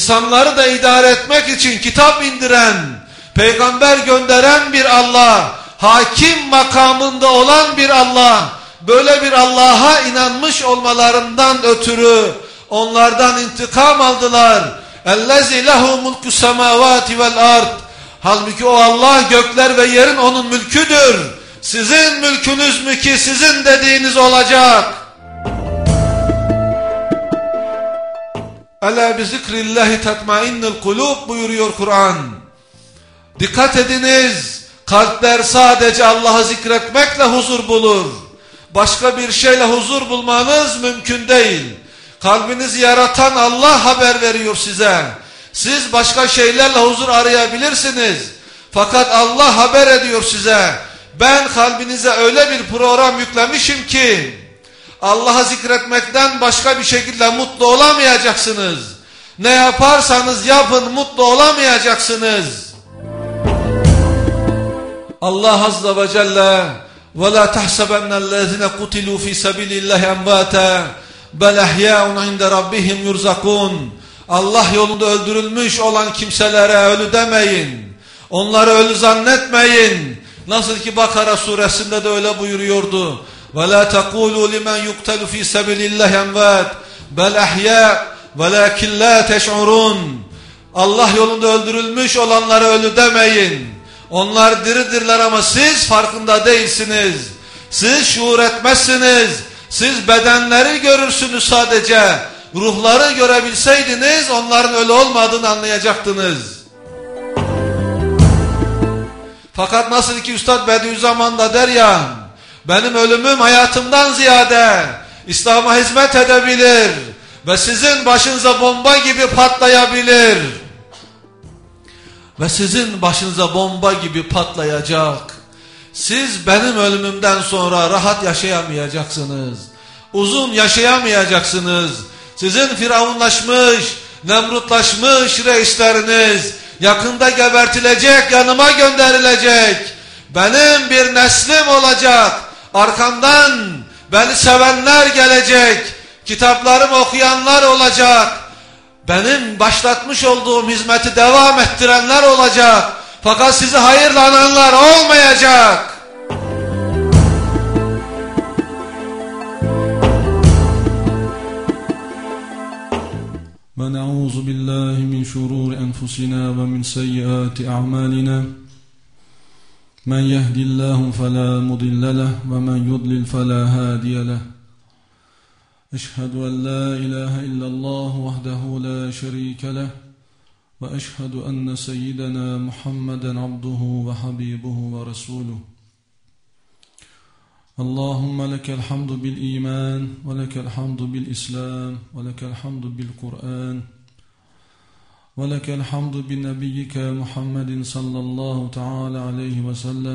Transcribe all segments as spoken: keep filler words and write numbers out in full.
insanları da idare etmek için kitap indiren, peygamber gönderen bir Allah, hakim makamında olan bir Allah, böyle bir Allah'a inanmış olmalarından ötürü onlardan intikam aldılar. اَلَّذِي لَهُ مُلْكُ السَّمَاوَاتِ وَالْاَرْضِ Halbuki o Allah gökler ve yerin onun mülküdür. Sizin mülkünüz mü ki sizin dediğiniz olacak? Ela bi zikrillahi tatmainnul kulub buyuruyor Kur'an. Dikkat ediniz, kalpler sadece Allah'ı zikretmekle huzur bulur. Başka bir şeyle huzur bulmanız mümkün değil. Kalbinizi yaratan Allah haber veriyor size. Siz başka şeylerle huzur arayabilirsiniz. Fakat Allah haber ediyor size. Ben kalbinize öyle bir program yüklemişim ki Allah'ı zikretmekten başka bir şekilde mutlu olamayacaksınız. Ne yaparsanız yapın mutlu olamayacaksınız. Allah Azze ve Celle وَلَا تَحْسَبَنَّ الَّذِينَ قُتِلُوا فِي سَبِيلِ اللّٰهِ اَمْوَاتًا بَلْ اَحْيَاءٌ عِنْدَ رَبِّهِمْ يُرْزَقُونَ Allah yolunda öldürülmüş olan kimselere ölü demeyin. Onları ölü zannetmeyin. Nasıl ki Bakara suresinde de öyle buyuruyordu. وَلَا تَقُولُوا لِمَنْ يُقْتَلُ فِي سَبِيلِ اللّٰهِ اَمْوَاتٍ بَلْ اَحْيَاءٌ وَلَكِنْ لَا تَشْعُرُونَ Allah yolunda öldürülmüş olanlara ölü demeyin. Onlar diridirler ama siz farkında değilsiniz. Siz şuur etmezsiniz. Siz bedenleri görürsünüz sadece. Ruhları görebilseydiniz onların ölü olmadığını anlayacaktınız. Fakat nasıl ki Üstad Bediüzzaman da der ya, benim ölümüm hayatımdan ziyade İslam'a hizmet edebilir ve sizin başınıza bomba gibi patlayabilir. Ve sizin başınıza bomba gibi patlayacak. Siz benim ölümümden sonra rahat yaşayamayacaksınız. Uzun yaşayamayacaksınız. Sizin firavunlaşmış, nemrutlaşmış reisleriniz yakında gebertilecek, yanıma gönderilecek. Benim bir neslim olacak. Arkamdan beni sevenler gelecek. Kitaplarımı okuyanlar olacak. Benim başlatmış olduğum hizmeti devam ettirenler olacak. Fakat sizi hayırla ananlar olmayacak. وَنَعُوذُ بِاللّٰهِ مِنْ شُرُورِ أَنفُسِنَا وَمِنْ سَيِّئَاتِ أَعْمَالِنَا مَنْ يَهْدِ اللّٰهُ فَلَا مُضِلَّ لَهُ وَمَنْ يُضْلِلْ فَلَا هَادِيَ لَهُ أشهد أن لا إله إلا الله وحده لا شريك له وأشهد أن سيدنا محمدا عبده وحبيبه ورسوله اللهم لك الحمد بالإيمان ولك الحمد بالإسلام ولك الحمد بالقرآن ولك الحمد بنبيك محمد صلى الله تعالى عليه وسلم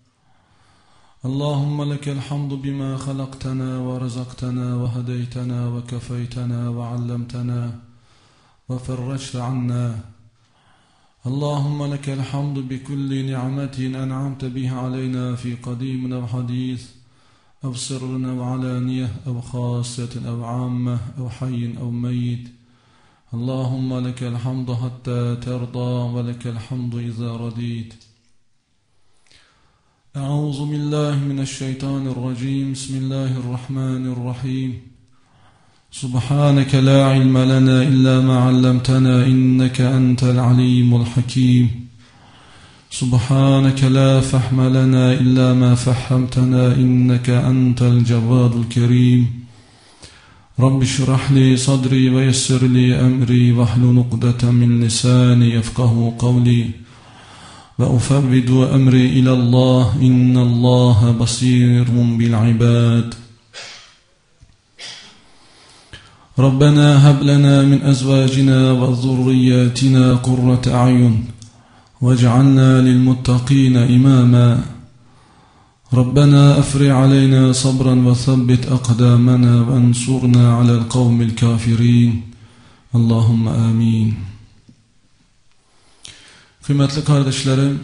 اللهم لك الحمد بما خلقتنا ورزقتنا وهديتنا وكفيتنا وعلمتنا وفرجت عنا اللهم لك الحمد بكل نعمة أنعمت بها علينا في قديم أو حديث أو سر أو علانية أو خاصة أو عامة أو حي أو ميت اللهم لك الحمد حتى ترضى ولك الحمد إذا رضيت أعوذ بالله من الشيطان الرجيم بسم الله الرحمن الرحيم سبحانك لا علم لنا إلا ما علمتنا إنك أنت العليم الحكيم سبحانك لا فهم لنا إلا ما فهمتنا إنك أنت الجواد الكريم رب اشرح لي صدري ويسر لي أمري واحلل عقدة من لساني يفقه قولي وأفوض أمري إلى الله إن الله بصير بالعباد ربنا هب لنا من أزواجنا وذرياتنا قرة أعين واجعلنا للمتقين إماما ربنا أفرغ علينا صبرا وثبت أقدامنا وانصرنا على القوم الكافرين اللهم آمين. Kıymetli kardeşlerim,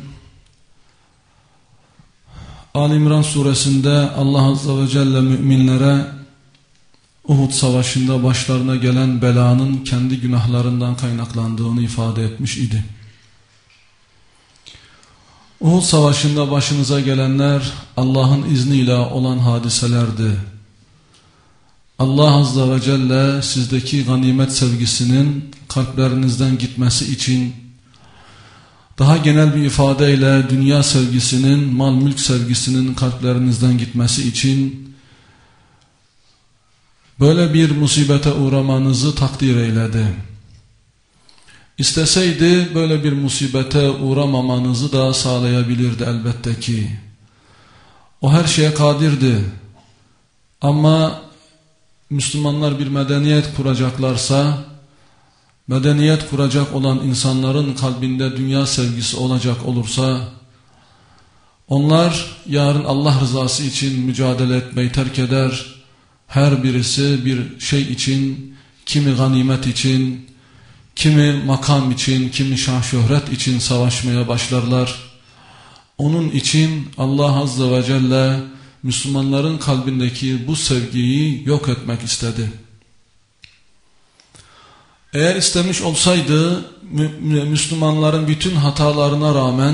Ali İmran suresinde Allah Azze ve Celle müminlere Uhud Savaşı'nda başlarına gelen belanın kendi günahlarından kaynaklandığını ifade etmiş idi. Uhud Savaşı'nda başınıza gelenler Allah'ın izniyle olan hadiselerdi. Allah Azze ve Celle sizdeki ganimet sevgisinin kalplerinizden gitmesi için, daha genel bir ifadeyle dünya sevgisinin, mal mülk sevgisinin kalplerinizden gitmesi için böyle bir musibete uğramanızı takdir eyledi. İsteseydi böyle bir musibete uğramamanızı da sağlayabilirdi elbette ki. O her şeye kadirdi. Ama Müslümanlar bir medeniyet kuracaklarsa, medeniyet kuracak olan insanların kalbinde dünya sevgisi olacak olursa, onlar yarın Allah rızası için mücadele etmeyi terk eder. Her birisi bir şey için, kimi ganimet için, kimi makam için, kimi şan şöhret için savaşmaya başlarlar. Onun için Allah Azze ve Celle Müslümanların kalbindeki bu sevgiyi yok etmek istedi. Eğer istemiş olsaydı Müslümanların bütün hatalarına rağmen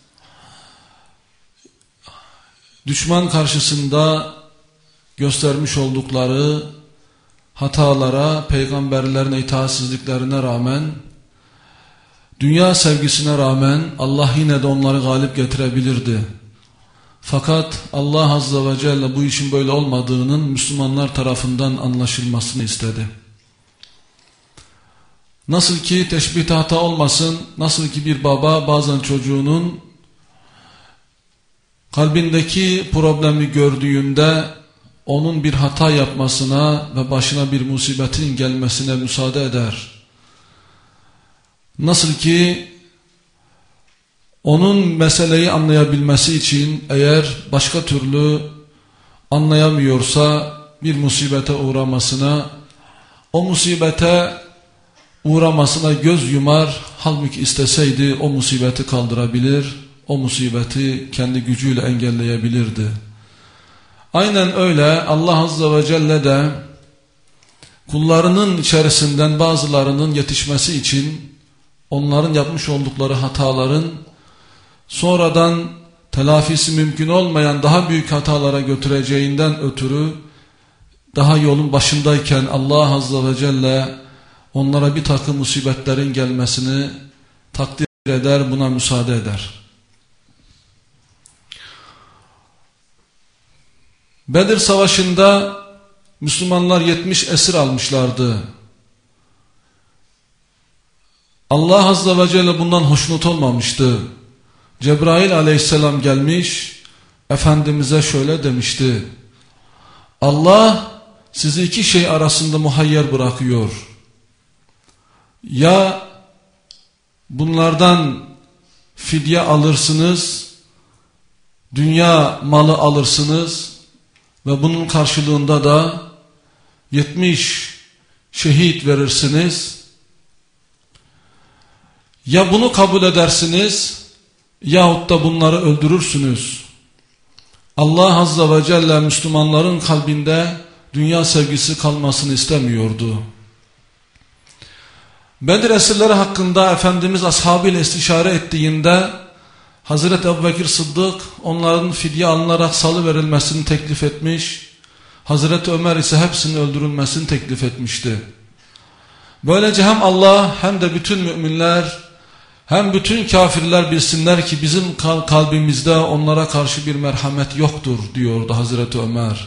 düşman karşısında göstermiş oldukları hatalara, peygamberlerine itaatsizliklerine rağmen, dünya sevgisine rağmen Allah yine de onları galip getirebilirdi. Fakat Allah Azze ve Celle bu işin böyle olmadığının Müslümanlar tarafından anlaşılmasını istedi. Nasıl ki teşbihte hata olmasın, nasıl ki bir baba bazen çocuğunun kalbindeki problemi gördüğünde onun bir hata yapmasına ve başına bir musibetin gelmesine müsaade eder. Nasıl ki onun meseleyi anlayabilmesi için eğer başka türlü anlayamıyorsa bir musibete uğramasına, o musibete uğramasına göz yumar, halbuki isteseydi o musibeti kaldırabilir, o musibeti kendi gücüyle engelleyebilirdi. Aynen öyle Allah Azze ve Celle de kullarının içerisinden bazılarının yetişmesi için onların yapmış oldukları hataların sonradan telafisi mümkün olmayan daha büyük hatalara götüreceğinden ötürü daha yolun başındayken Allah Azze ve Celle onlara bir takım musibetlerin gelmesini takdir eder, buna müsaade eder. Bedir Savaşı'nda Müslümanlar yetmiş esir almışlardı. Allah Azze ve Celle bundan hoşnut olmamıştı. Cebrail aleyhisselam gelmiş, Efendimiz'e şöyle demişti: Allah sizi iki şey arasında muhayyer bırakıyor. Ya bunlardan fidye alırsınız, dünya malı alırsınız ve bunun karşılığında da yetmiş şehit verirsiniz. Ya bunu kabul edersiniz yahut da bunları öldürürsünüz. Allah Azze ve Celle Müslümanların kalbinde dünya sevgisi kalmasını istemiyordu. Bedir esirleri hakkında Efendimiz ashabıyla istişare ettiğinde Hazreti Ebubekir Sıddık onların fidye alınarak salıverilmesini teklif etmiş, Hazreti Ömer ise hepsinin öldürülmesini teklif etmişti. Böylece hem Allah hem de bütün müminler hem bütün kafirler bilsinler ki bizim kalbimizde onlara karşı bir merhamet yoktur diyordu Hazreti Ömer.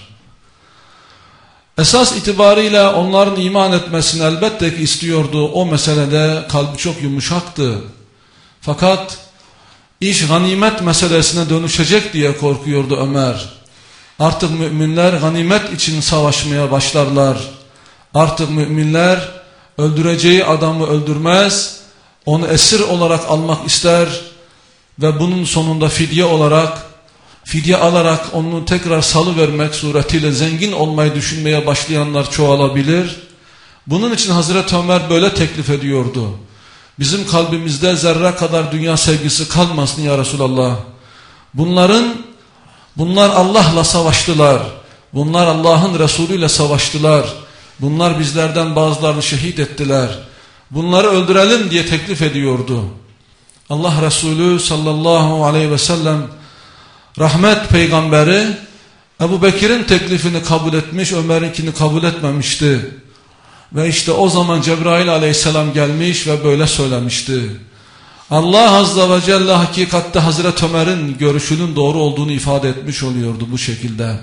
Esas itibariyle onların iman etmesini elbette ki istiyordu. O meselede kalbi çok yumuşaktı. Fakat iş ganimet meselesine dönüşecek diye korkuyordu Ömer. Artık müminler ganimet için savaşmaya başlarlar. Artık müminler öldüreceği adamı öldürmez, onu esir olarak almak ister ve bunun sonunda fidye olarak, fidye alarak onu tekrar salıvermek suretiyle zengin olmayı düşünmeye başlayanlar çoğalabilir. Bunun için Hazreti Ömer böyle teklif ediyordu: bizim kalbimizde zerre kadar dünya sevgisi kalmasın ya Resulallah. Bunların, bunlar Allah'la savaştılar. Bunlar Allah'ın Resulüyle savaştılar. Bunlar bizlerden bazılarını şehit ettiler. Bunları öldürelim diye teklif ediyordu. Allah Resulü sallallahu aleyhi ve sellem rahmet peygamberi Ebu Bekir'in teklifini kabul etmiş, Ömer'inkini kabul etmemişti. Ve işte o zaman Cebrail aleyhisselam gelmiş ve böyle söylemişti. Allah azze ve celle hakikatte Hazreti Ömer'in görüşünün doğru olduğunu ifade etmiş oluyordu bu şekilde.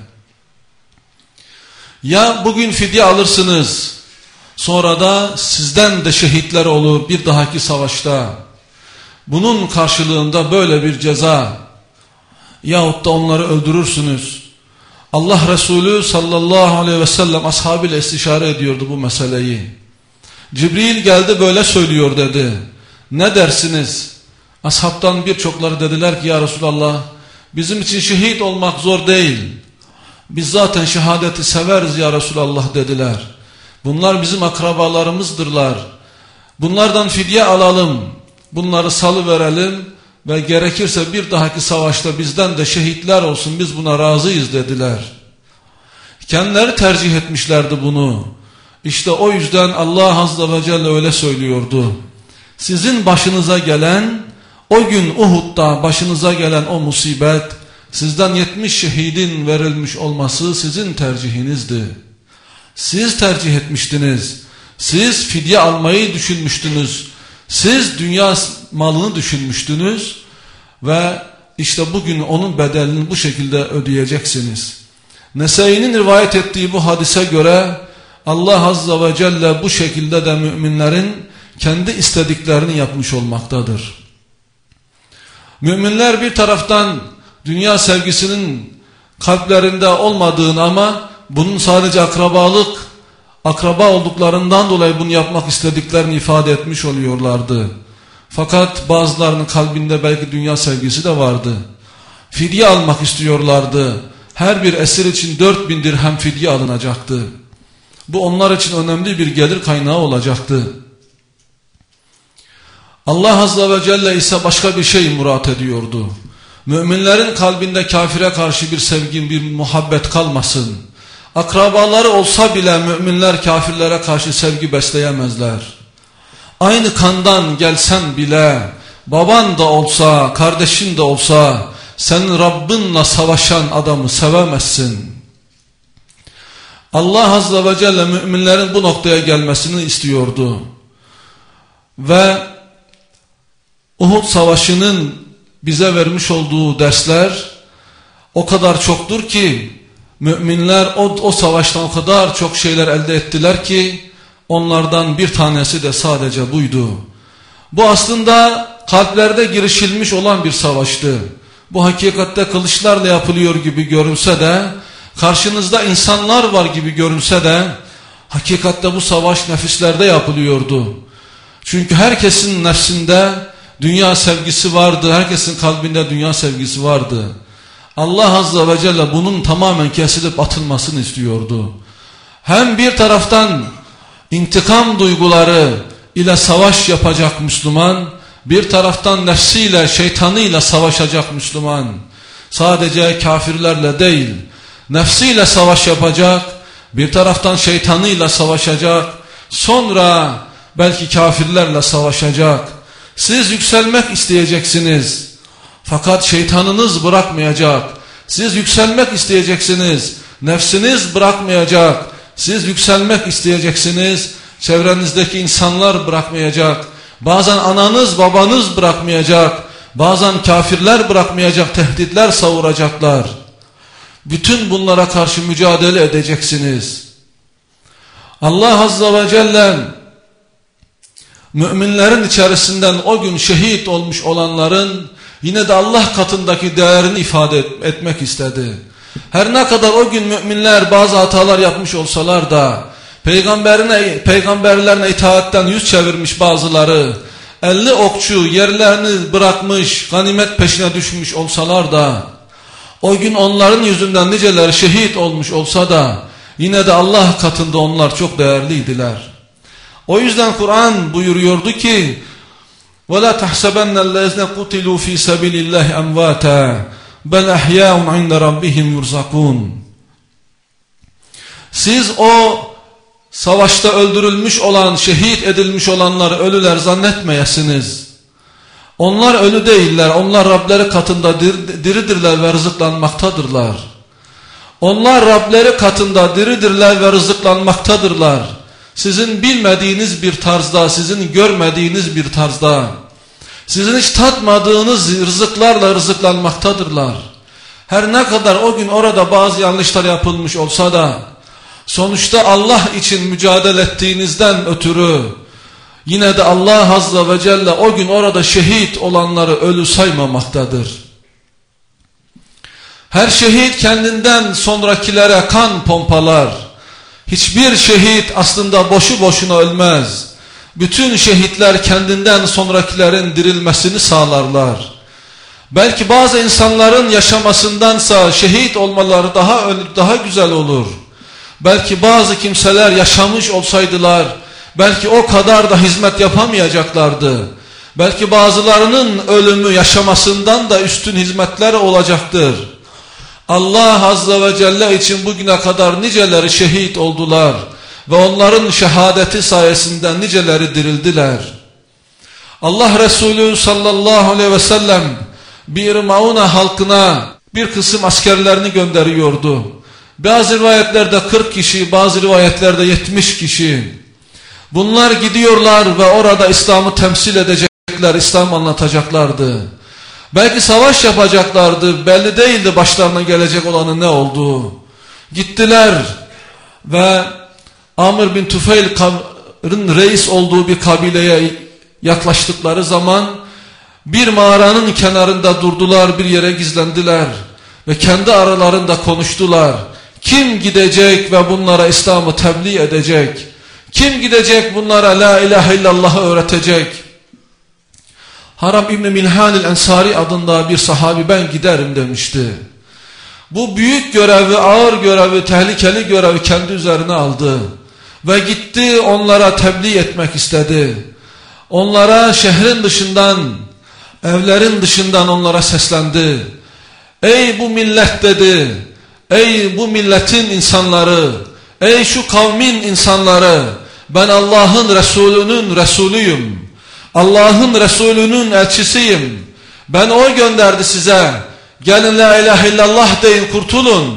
Ya bugün fidye alırsınız, sonra da sizden de şehitler olur bir dahaki savaşta. Bunun karşılığında böyle bir ceza, yahut da onları öldürürsünüz. Allah Resulü sallallahu aleyhi ve sellem ashabıyla istişare ediyordu bu meseleyi. Cibril geldi böyle söylüyor dedi. Ne dersiniz? Ashabtan birçokları dediler ki ya Resulallah, bizim için şehit olmak zor değil. Biz zaten şehadeti severiz ya Resulallah dediler. Bunlar bizim akrabalarımızdırlar. Bunlardan fidye alalım. Bunları salıverelim ve gerekirse bir dahaki savaşta bizden de şehitler olsun, biz buna razıyız dediler. Kendileri tercih etmişlerdi bunu. İşte o yüzden Allah azze ve celle öyle söylüyordu. Sizin başınıza gelen, o gün Uhud'da başınıza gelen o musibet, sizden yetmiş şehidin verilmiş olması sizin tercihinizdi. Siz tercih etmiştiniz. Siz fidye almayı düşünmüştünüz. Siz dünya malını düşünmüştünüz ve işte bugün onun bedelini bu şekilde ödeyeceksiniz. Nesai'nin rivayet ettiği bu hadise göre Allah azze ve celle bu şekilde de müminlerin kendi istediklerini yapmış olmaktadır. Müminler bir taraftan dünya sevgisinin kalplerinde olmadığını ama bunun sadece akrabalık, akraba olduklarından dolayı bunu yapmak istediklerini ifade etmiş oluyorlardı. Fakat bazılarının kalbinde belki dünya sevgisi de vardı. Fidye almak istiyorlardı. Her bir esir için dört bin dirhem fidye alınacaktı. Bu onlar için önemli bir gelir kaynağı olacaktı. Allah azze ve celle ise başka bir şey murat ediyordu. Müminlerin kalbinde kafire karşı bir sevgi, bir muhabbet kalmasın. Akrabaları olsa bile müminler kafirlere karşı sevgi besleyemezler. Aynı kandan gelsen bile, baban da olsa, kardeşin de olsa, senin Rabbinle savaşan adamı sevemezsin. Allah azze ve celle müminlerin bu noktaya gelmesini istiyordu. Ve Uhud savaşının bize vermiş olduğu dersler o kadar çoktur ki, müminler o, o savaştan o kadar çok şeyler elde ettiler ki, onlardan bir tanesi de sadece buydu. Bu aslında kalplerde girişilmiş olan bir savaştı. Bu hakikatte kılıçlarla yapılıyor gibi görünse de, karşınızda insanlar var gibi görünse de, hakikatte bu savaş nefislerde yapılıyordu. Çünkü herkesin nefsinde dünya sevgisi vardı, herkesin kalbinde dünya sevgisi vardı. Allah azze ve celle bunun tamamen kesilip atılmasını istiyordu. Hem bir taraftan intikam duyguları ile savaş yapacak Müslüman, bir taraftan nefsiyle, şeytanıyla savaşacak Müslüman. Sadece kafirlerle değil, nefsiyle savaş yapacak, bir taraftan şeytanıyla savaşacak, sonra belki kafirlerle savaşacak. Siz yükselmek isteyeceksiniz. Fakat şeytanınız bırakmayacak. Siz yükselmek isteyeceksiniz. Nefsiniz bırakmayacak. Siz yükselmek isteyeceksiniz. Çevrenizdeki insanlar bırakmayacak. Bazen ananız babanız bırakmayacak. Bazen kafirler bırakmayacak. Tehditler savuracaklar. Bütün bunlara karşı mücadele edeceksiniz. Allah azze ve celle müminlerin içerisinden o gün şehit olmuş olanların yine de Allah katındaki değerini ifade etmek istedi. Her ne kadar o gün müminler bazı hatalar yapmış olsalar da, peygamberine, peygamberlerine itaatten yüz çevirmiş bazıları, elli okçu yerlerini bırakmış, ganimet peşine düşmüş olsalar da, o gün onların yüzünden niceleri şehit olmuş olsa da, yine de Allah katında onlar çok değerliydiler. O yüzden Kur'an buyuruyordu ki, وَلَا تَحْسَبَنَّ الَّذِينَ قُتِلُوا ف۪ي سَبِيلِ اللّٰهِ اَمْوَاتًا بَلْ اَحْيَاءٌ عِنْدَ رَبِّهِمْ يُرْزَقُونَ. Siz o savaşta öldürülmüş olan, şehit edilmiş olanları ölüler zannetmeyesiniz. Onlar ölü değiller, onlar Rableri katında dir, diridirler ve rızıklanmaktadırlar. Onlar Rableri katında diridirler ve rızıklanmaktadırlar. Sizin bilmediğiniz bir tarzda, sizin görmediğiniz bir tarzda, sizin hiç tatmadığınız rızıklarla rızıklanmaktadırlar. Her ne kadar o gün orada bazı yanlışlar yapılmış olsa da, sonuçta Allah için mücadele ettiğinizden ötürü, yine de Allah Azze ve Celle o gün orada şehit olanları ölü saymamaktadır. Her şehit kendinden sonrakilere kan pompalar. Hiçbir şehit aslında boşu boşuna ölmez. Bütün şehitler kendinden sonrakilerin dirilmesini sağlarlar. Belki bazı insanların yaşamasındansa şehit olmaları daha daha güzel olur. Belki bazı kimseler yaşamış olsaydılar, belki o kadar da hizmet yapamayacaklardı. Belki bazılarının ölümü yaşamasından da üstün hizmetler olacaktır. Allah Azze ve Celle için bugüne kadar niceleri şehit oldular ve onların şehadeti sayesinde niceleri dirildiler. Allah Resulü sallallahu aleyhi ve sellem Bir Mauna halkına bir kısım askerlerini gönderiyordu. Bazı rivayetlerde kırk kişi, bazı rivayetlerde yetmiş kişi. Bunlar gidiyorlar ve orada İslam'ı temsil edecekler, İslam anlatacaklardı. Belki savaş yapacaklardı, belli değildi başlarına gelecek olanın ne olduğu. Gittiler ve Amr bin Tufeil'in reis olduğu bir kabileye yaklaştıkları zaman bir mağaranın kenarında durdular, bir yere gizlendiler ve kendi aralarında konuştular. Kim gidecek ve bunlara İslam'ı tebliğ edecek? Kim gidecek bunlara la ilahe illallah'ı öğretecek? Haram İbni Milhan el-Ensari adında bir sahabi ben giderim demişti. Bu büyük görevi, ağır görevi, tehlikeli görevi kendi üzerine aldı. Ve gitti onlara tebliğ etmek istedi. Onlara şehrin dışından, evlerin dışından onlara seslendi. Ey bu millet dedi, ey bu milletin insanları, ey şu kavmin insanları, ben Allah'ın Resulü'nün Resulüyüm. Allah'ın Resulü'nün elçisiyim. Ben o gönderdi size. Gelin la ilahe illallah deyin, kurtulun.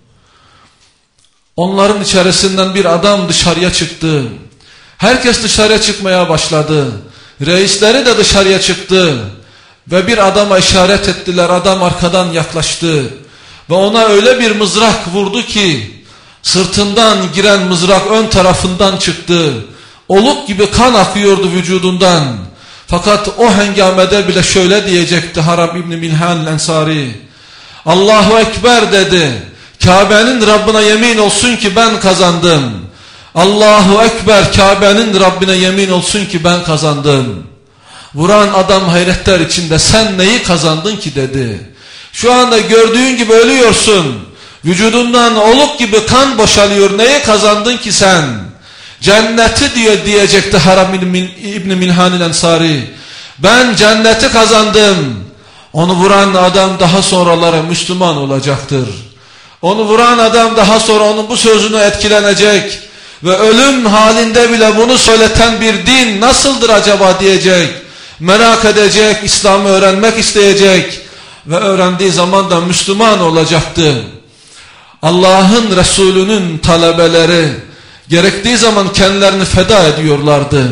Onların içerisinden bir adam dışarıya çıktı. Herkes dışarıya çıkmaya başladı. Reisleri de dışarıya çıktı. Ve bir adama işaret ettiler. Adam arkadan yaklaştı. Ve ona öyle bir mızrak vurdu ki sırtından giren mızrak ön tarafından çıktı. Oluk gibi kan akıyordu vücudundan. Fakat o hengamede bile şöyle diyecekti Haram İbni Milhan el-Ensari. Allahu Ekber dedi. Kabe'nin Rabbine yemin olsun ki ben kazandım. Allahu Ekber, Kabe'nin Rabbine yemin olsun ki ben kazandım. Vuran adam hayretler içinde sen neyi kazandın ki dedi. Şu anda gördüğün gibi ölüyorsun. Vücudundan oluk gibi kan boşalıyor. Neyi kazandın ki sen? Cenneti diye diyecekti Haram İbni Milhan el-Ensari. Ben cenneti kazandım. Onu vuran adam daha sonraları Müslüman olacaktır. Onu vuran adam daha sonra onun bu sözünü etkilenecek. Ve ölüm halinde bile bunu söyleten bir din nasıldır acaba diyecek. Merak edecek, İslam'ı öğrenmek isteyecek. Ve öğrendiği zaman da Müslüman olacaktı. Allah'ın Resulü'nün talebeleri gerektiği zaman kendilerini feda ediyorlardı.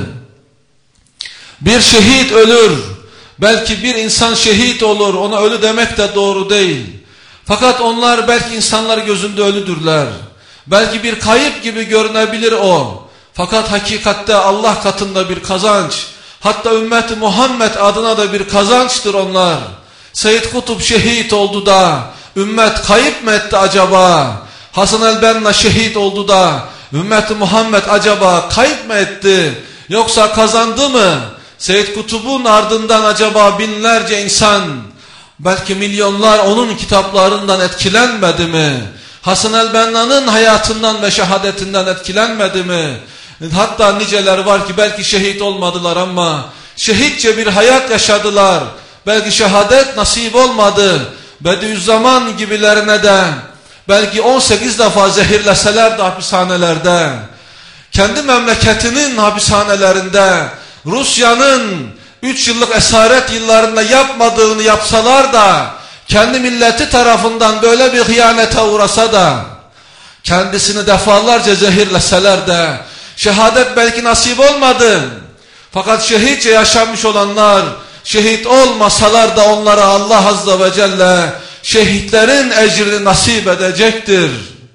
Bir şehit ölür. Belki bir insan şehit olur. Ona ölü demek de doğru değil. Fakat onlar belki insanlar gözünde ölüdürler. Belki bir kayıp gibi görünebilir o. Fakat hakikatte Allah katında bir kazanç. Hatta ümmet-i Muhammed adına da bir kazançtır onlar. Seyyid Kutup şehit oldu da ümmet kayıp mı etti acaba? Hasan el-Benna şehit oldu da ümmet-i Muhammed acaba kayıp mı etti? Yoksa kazandı mı? Seyyid Kutup'un ardından acaba binlerce insan, belki milyonlar onun kitaplarından etkilenmedi mi? Hasan el-Benna'nın hayatından ve şehadetinden etkilenmedi mi? Hatta niceler var ki belki şehit olmadılar ama şehitçe bir hayat yaşadılar. Belki şehadet nasip olmadı. Bediüzzaman gibilerine de belki on sekiz defa zehirleseler de hapishanelerde. kendi memleketinin hapishanelerinde Rusya'nın üç yıllık esaret yıllarında yapmadığını yapsalar da, kendi milleti tarafından böyle bir hıyanete uğrasa da, kendisini defalarca zehirleseler de, şehadet belki nasip olmadı. Fakat şehitçe yaşamış olanlar, şehit olmasalar da onlara Allah Azze ve Celle şehitlerin ecrini nasip edecektir.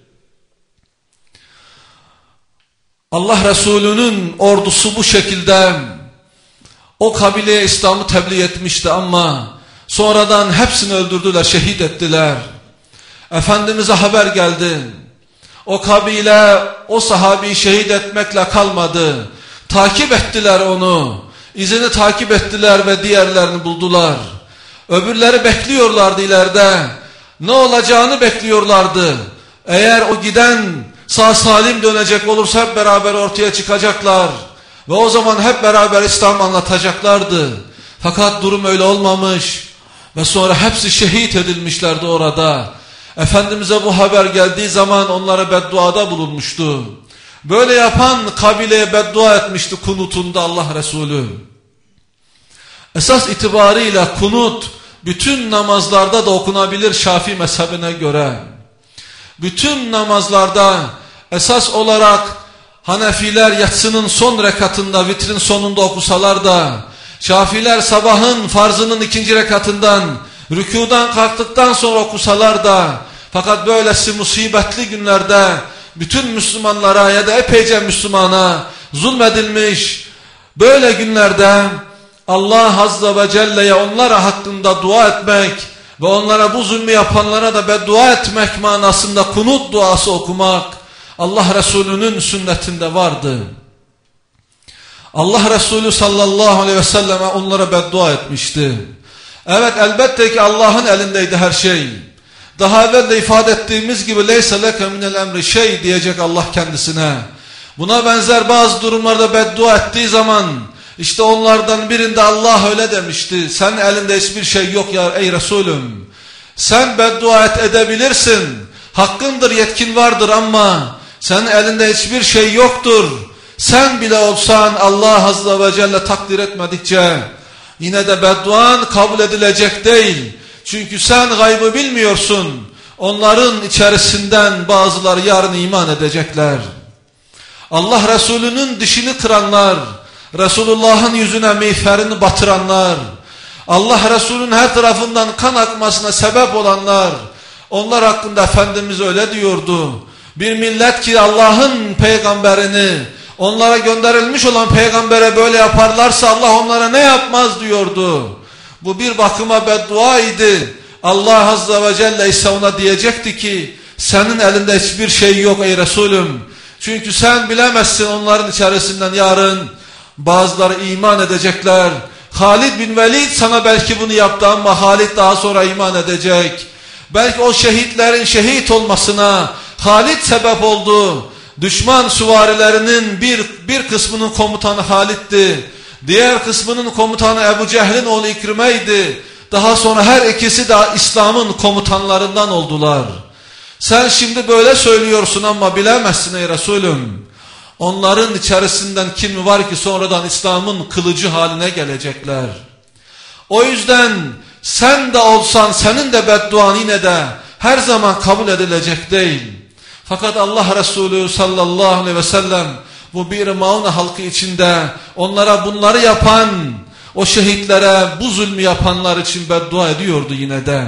Allah Resulü'nün ordusu bu şekilde o kabileye İslam'ı tebliğ etmişti ama sonradan hepsini öldürdüler, şehit ettiler. Efendimiz'e haber geldi. O kabile o sahabeyi şehit etmekle kalmadı. Takip ettiler onu. İzini takip ettiler ve diğerlerini buldular. Öbürleri bekliyorlardı ileride. Ne olacağını bekliyorlardı. Eğer o giden sağ salim dönecek olursa hep beraber ortaya çıkacaklar. Ve o zaman hep beraber İslam anlatacaklardı. Fakat durum öyle olmamış. Ve sonra hepsi şehit edilmişlerdi orada. Efendimiz'e bu haber geldiği zaman onlara bedduada bulunmuştu. Böyle yapan kabileye beddua etmişti kunutunda Allah Resulü. Esas itibarıyla kunut bütün namazlarda da okunabilir Şafii mezhebine göre. Bütün namazlarda esas olarak Hanefiler yatsının son rekatında, vitrin sonunda okusalar da, Şafiler sabahın farzının ikinci rekatından, rükudan kalktıktan sonra okusalar da, fakat böylesi musibetli günlerde bütün Müslümanlara ya da epeyce Müslümana zulmedilmiş böyle günlerde Allah Azze ve Celle'ye onlara hakkında dua etmek ve onlara bu zulmü yapanlara da beddua etmek manasında kunut duası okumak Allah Resulü'nün sünnetinde vardı. Allah Resulü sallallahu aleyhi ve selleme onlara beddua etmişti. Evet, elbette ki Allah'ın elindeydi her şey. Daha evvel de ifade ettiğimiz gibi leyse leke minel emri şey diyecek Allah kendisine. Buna benzer bazı durumlarda beddua ettiği zaman işte onlardan birinde Allah öyle demişti. Senin elinde hiçbir şey yok ya ey Resulüm. Sen beddua et edebilirsin. Hakkındır, yetkin vardır ama senin elinde hiçbir şey yoktur. Sen bile olsan Allah Azze ve Celle takdir etmedikçe yine de bedduan kabul edilecek değil. Çünkü sen gaybı bilmiyorsun. Onların içerisinden bazıları yarın iman edecekler. Allah Resulü'nün dişini kıranlar, Resulullah'ın yüzüne miğferini batıranlar, Allah Resulü'nün her tarafından kan akmasına sebep olanlar, onlar hakkında Efendimiz öyle diyordu. Bir millet ki Allah'ın peygamberini, onlara gönderilmiş olan peygambere böyle yaparlarsa Allah onlara ne yapmaz diyordu. Bu bir bakıma beddua idi. Allah Azze ve Celle ise ona diyecekti ki senin elinde hiçbir şey yok ey Resulüm. Çünkü sen bilemezsin onların içerisinden yarın bazıları iman edecekler. Halid bin Velid sana belki bunu yaptı ama Halid daha sonra iman edecek. Belki o şehitlerin şehit olmasına Halid sebep oldu. Düşman süvarilerinin bir, bir kısmının komutanı Halid'ti. Diğer kısmının komutanı Ebu Cehil'in oğlu İkrime'ydi. Daha sonra her ikisi de İslam'ın komutanlarından oldular. Sen şimdi böyle söylüyorsun ama bilemezsin ey Resulüm. Onların içerisinden kim var ki sonradan İslam'ın kılıcı haline gelecekler. O yüzden sen de olsan senin de bedduan yine de her zaman kabul edilecek değil. Fakat Allah Resulü sallallahu aleyhi ve sellem bu Bir Mauna halkı içinde onlara bunları yapan, o şehitlere bu zulmü yapanlar için beddua ediyordu yine de.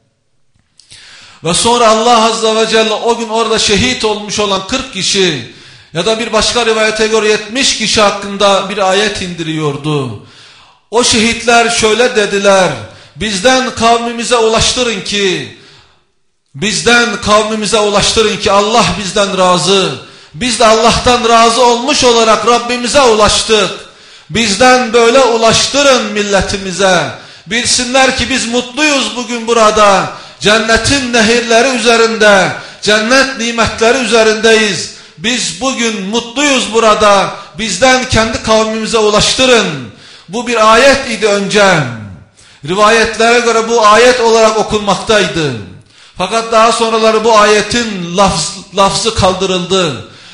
Ve sonra Allah Azze ve Celle o gün orada şehit olmuş olan kırk kişi ya da bir başka rivayete göre yetmiş kişi hakkında bir ayet indiriyordu. O şehitler şöyle dediler: bizden kavmimize ulaştırın ki bizden kavmimize ulaştırın ki Allah bizden razı. Biz de Allah'tan razı olmuş olarak Rabbimize ulaştık. Bizden böyle ulaştırın milletimize. Bilsinler ki biz mutluyuz bugün burada. Cennetin nehirleri üzerinde, cennet nimetleri üzerindeyiz. Biz bugün mutluyuz burada. Bizden kendi kavmimize ulaştırın. Bu bir ayet idi önce. Rivayetlere göre bu ayet olarak okunmaktaydı. Fakat daha sonraları bu ayetin lafz, lafzı kaldırıldı.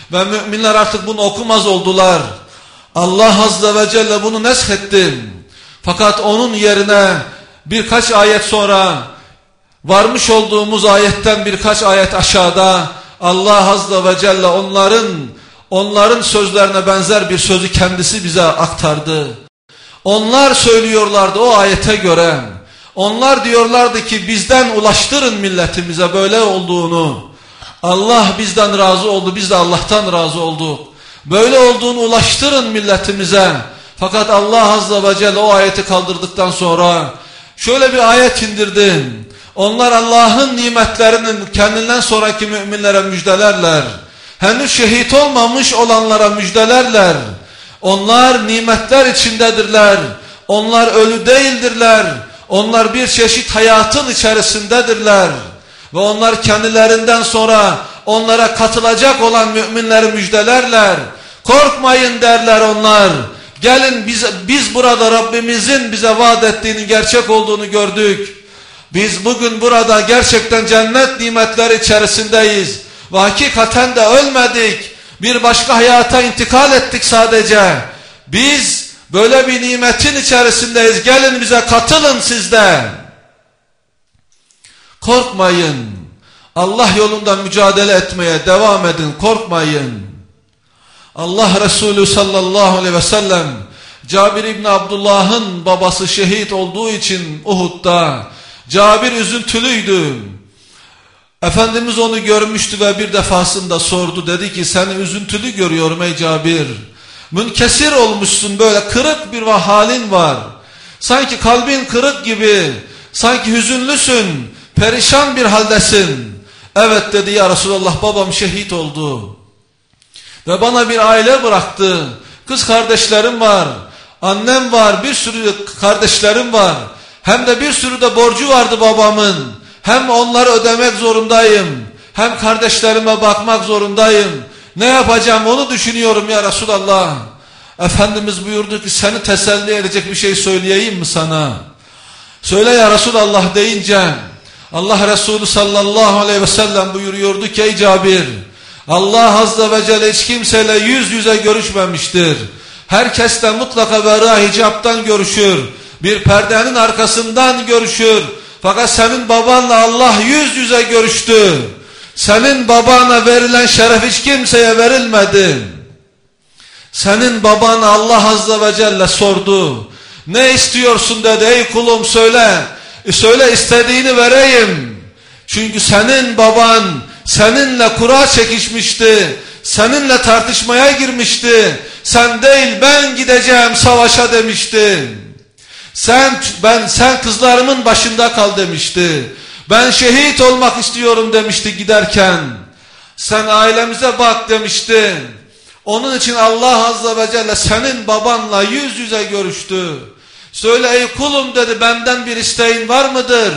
ve müminler artık bunu okumaz oldular. Allah Azze ve Celle bunu neshetti. Fakat onun yerine birkaç ayet sonra varmış olduğumuz ayetten birkaç ayet aşağıda Allah Azze ve Celle onların onların sözlerine benzer bir sözü kendisi bize aktardı. Onlar söylüyorlardı o ayete göre. Onlar diyorlardı ki bizden ulaştırın milletimize böyle olduğunu. Allah bizden razı oldu, biz de Allah'tan razı olduk. Böyle olduğunu ulaştırın milletimize. Fakat Allah Azze ve Celle o ayeti kaldırdıktan sonra şöyle bir ayet indirdi. Onlar Allah'ın nimetlerinin kendinden sonraki müminlere müjdelerler. Henüz şehit olmamış olanlara müjdelerler. Onlar nimetler içindedirler. Onlar ölü değildirler. Onlar bir çeşit hayatın içerisindedirler. Ve onlar kendilerinden sonra onlara katılacak olan müminleri müjdelerler. Korkmayın derler onlar. Gelin biz, biz burada Rabbimizin bize vaat ettiğinin gerçek olduğunu gördük. Biz bugün burada gerçekten cennet nimetleri içerisindeyiz. Ve hakikaten de ölmedik. Bir başka hayata intikal ettik sadece. Biz böyle bir nimetin içerisindeyiz. Gelin bize katılın siz de. Korkmayın. Allah yolunda mücadele etmeye devam edin. Korkmayın. Allah Resulü sallallahu aleyhi ve sellem Cabir İbni Abdullah'ın babası şehit olduğu için Uhud'da Cabir üzüntülüydü. Efendimiz onu görmüştü ve bir defasında sordu. Dedi ki seni üzüntülü görüyorum ey Cabir. Münkesir olmuşsun, böyle kırık bir halin var. Sanki kalbin kırık gibi, sanki hüzünlüsün, perişan bir haldesin. Evet dedi ya Resulallah, babam şehit oldu. Ve bana bir aile bıraktı. Kız kardeşlerim var, annem var, bir sürü kardeşlerim var. Hem de bir sürü de borcu vardı babamın. Hem onları ödemek zorundayım, hem kardeşlerime bakmak zorundayım. Ne yapacağım onu düşünüyorum ya Resulallah. Efendimiz buyurdu ki seni teselli edecek bir şey söyleyeyim mi sana? Söyle ya Resulallah deyince Allah Resulü sallallahu aleyhi ve sellem buyuruyordu ki ey Cabir, Allah Azze ve Celle hiç kimseyle yüz yüze görüşmemiştir. Herkesle mutlaka vera hicaptan görüşür. Bir perdenin arkasından görüşür. Fakat senin babanla Allah yüz yüze görüştü. Senin babana verilen şeref hiç kimseye verilmedi. Senin babana Allah Azze ve Celle sordu. Ne istiyorsun dedi, ey kulum söyle. E söyle istediğini vereyim. Çünkü senin baban seninle kura çekişmişti. Seninle tartışmaya girmişti. Sen değil ben gideceğim savaşa demişti. Sen ben sen kızlarımın başında kal demişti. Ben şehit olmak istiyorum demişti giderken. Sen ailemize bak demişti. Onun için Allah Azze ve Celle senin babanla yüz yüze görüştü. Söyle ey kulum dedi, benden bir isteğin var mıdır?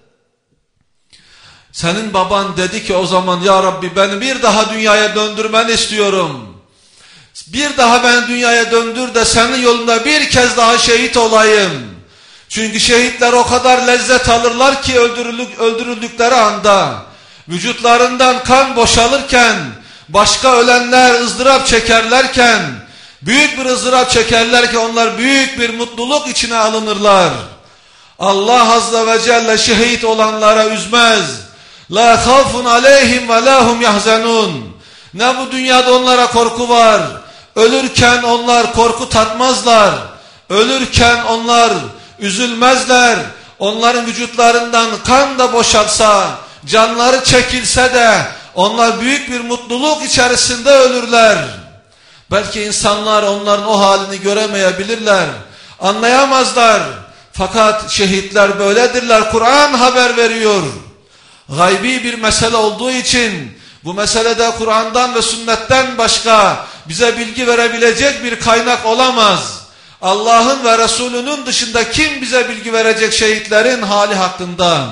Senin baban dedi ki o zaman ya Rabbi beni bir daha dünyaya döndürmeni istiyorum. Bir daha beni dünyaya döndür de senin yolunda bir kez daha şehit olayım. Çünkü şehitler o kadar lezzet alırlar ki öldürüldük, öldürüldükleri anda vücutlarından kan boşalırken, başka ölenler ızdırap çekerlerken, büyük bir ızdırap çekerlerken onlar büyük bir mutluluk içine alınırlar. Allah Azze ve Celle şehit olanlara üzmez. La khafun aleyhim ve lahum yahzanun. Ne bu dünyada onlara korku var. Ölürken onlar korku tatmazlar. Ölürken onlar üzülmezler. Onların vücutlarından kan da boşalsa, canları çekilse de onlar büyük bir mutluluk içerisinde ölürler. Belki insanlar onların o halini göremeyebilirler, anlayamazlar. Fakat şehitler böyledirler. Kur'an haber veriyor. Gaybi bir mesele olduğu için bu meselede Kur'an'dan ve sünnetten başka bize bilgi verebilecek bir kaynak olamaz. Allah'ın ve Resulünün dışında kim bize bilgi verecek şehitlerin hali hakkında?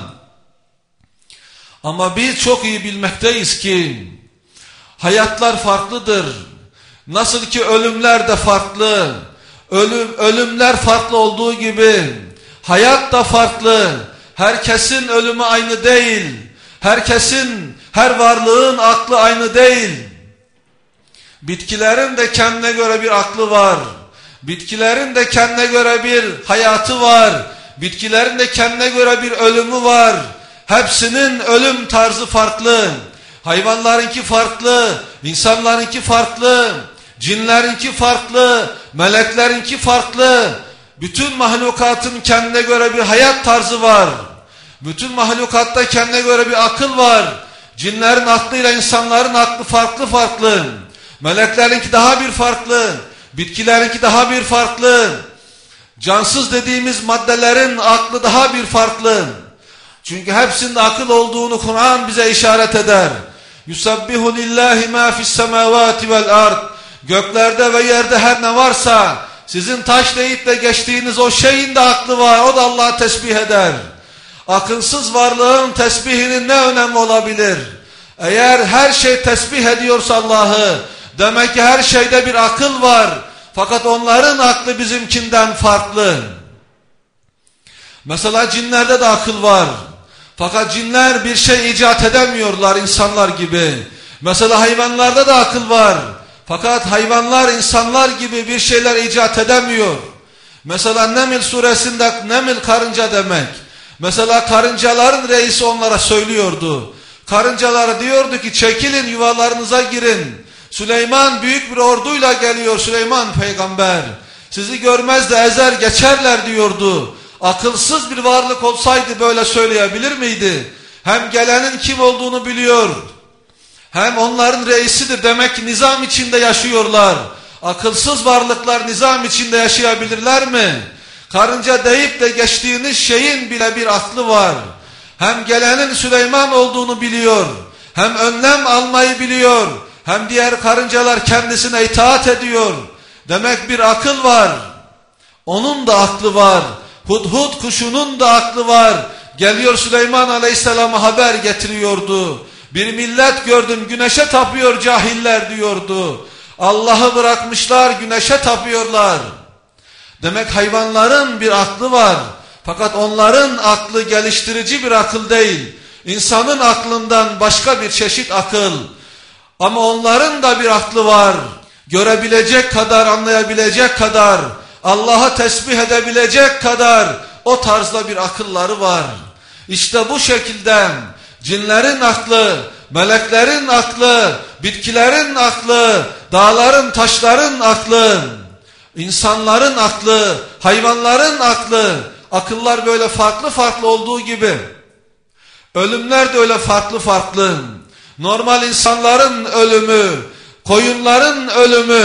Ama biz çok iyi bilmekteyiz ki hayatlar farklıdır. Nasıl ki ölümler de farklı. Ölüm, ölümler farklı olduğu gibi hayat da farklı. Herkesin ölümü aynı değil. Herkesin, her varlığın aklı aynı değil. Bitkilerin de kendine göre bir aklı var. Bitkilerin de kendine göre bir hayatı var. Bitkilerin de kendine göre bir ölümü var. Hepsinin ölüm tarzı farklı. Hayvanlarınki farklı, insanlarınki farklı, cinlerinki farklı, meleklerinki farklı. Bütün mahlukatın kendine göre bir hayat tarzı var. Bütün mahlukatta kendine göre bir akıl var. Cinlerin aklıyla insanların aklı farklı farklı. Meleklerinki daha bir farklı, bitkilerinki daha bir farklı. Cansız dediğimiz maddelerin aklı daha bir farklı. Çünkü hepsinin akıl olduğunu Kur'an bize işaret eder. Yusabbihu lillahi ma fis semavati vel ard. Göklerde ve yerde her ne varsa sizin taş deyip de geçtiğiniz o şeyin de aklı var. O da Allah'ı tesbih eder. Akılsız varlığın tesbihinin ne önemi olabilir? Eğer her şey tesbih ediyorsa Allah'ı, demek ki her şeyde bir akıl var. Fakat onların aklı bizimkinden farklı. Mesela cinlerde de akıl var. Fakat cinler bir şey icat edemiyorlar insanlar gibi. Mesela hayvanlarda da akıl var. Fakat hayvanlar insanlar gibi bir şeyler icat edemiyor. Mesela Neml suresinde Neml karınca demek. Mesela karıncaların reisi onlara söylüyordu. Karıncalar diyordu ki çekilin yuvalarınıza girin. Süleyman büyük bir orduyla geliyor, Süleyman peygamber. Sizi görmez de ezer geçerler diyordu. Akılsız bir varlık olsaydı böyle söyleyebilir miydi? Hem gelenin kim olduğunu biliyor, hem onların reisidir. Demek ki nizam içinde yaşıyorlar. Akılsız varlıklar nizam içinde yaşayabilirler mi? Karınca deyip de geçtiğiniz şeyin bile bir aklı var. Hem gelenin Süleyman olduğunu biliyor, hem önlem almayı biliyor, hem diğer karıncalar kendisine itaat ediyor. Demek bir akıl var. Onun da aklı var. Hudhud kuşunun da aklı var. Geliyor Süleyman Aleyhisselam'a haber getiriyordu. Bir millet gördüm güneşe tapıyor cahiller diyordu. Allah'ı bırakmışlar, güneşe tapıyorlar. Demek hayvanların bir aklı var. Fakat onların aklı geliştirici bir akıl değil. İnsanın aklından başka bir çeşit akıl. Ama onların da bir aklı var. Görebilecek kadar, anlayabilecek kadar, Allah'a tesbih edebilecek kadar o tarzda bir akılları var. İşte bu şekilde cinlerin aklı, meleklerin aklı, bitkilerin aklı, dağların, taşların aklı, insanların aklı, hayvanların aklı, akıllar böyle farklı farklı olduğu gibi ölümler de öyle farklı farklı. Normal insanların ölümü, koyunların ölümü,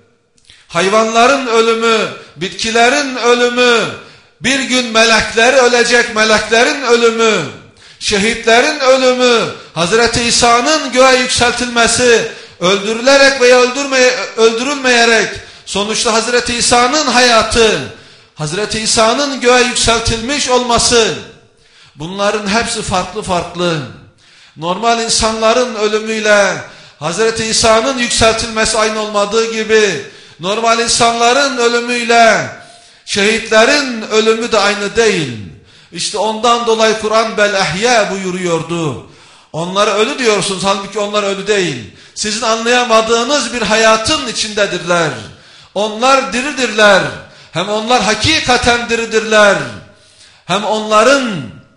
hayvanların ölümü, bitkilerin ölümü, bir gün melekler ölecek, meleklerin ölümü, şehitlerin ölümü, Hazreti İsa'nın göğe yükseltilmesi, öldürülerek veya öldürmeye, öldürülmeyerek, sonuçta Hazreti İsa'nın hayatı, Hazreti İsa'nın göğe yükseltilmiş olması, bunların hepsi farklı farklı. Normal insanların ölümüyle Hazreti İsa'nın yükseltilmesi aynı olmadığı gibi, normal insanların ölümüyle şehitlerin ölümü de aynı değil. İşte ondan dolayı Kur'an bel ehya buyuruyordu. Onlara ölü diyorsunuz, halbuki onlar ölü değil. Sizin anlayamadığınız bir hayatın içindedirler. Onlar diridirler. Hem onlar hakikaten diridirler. Hem onların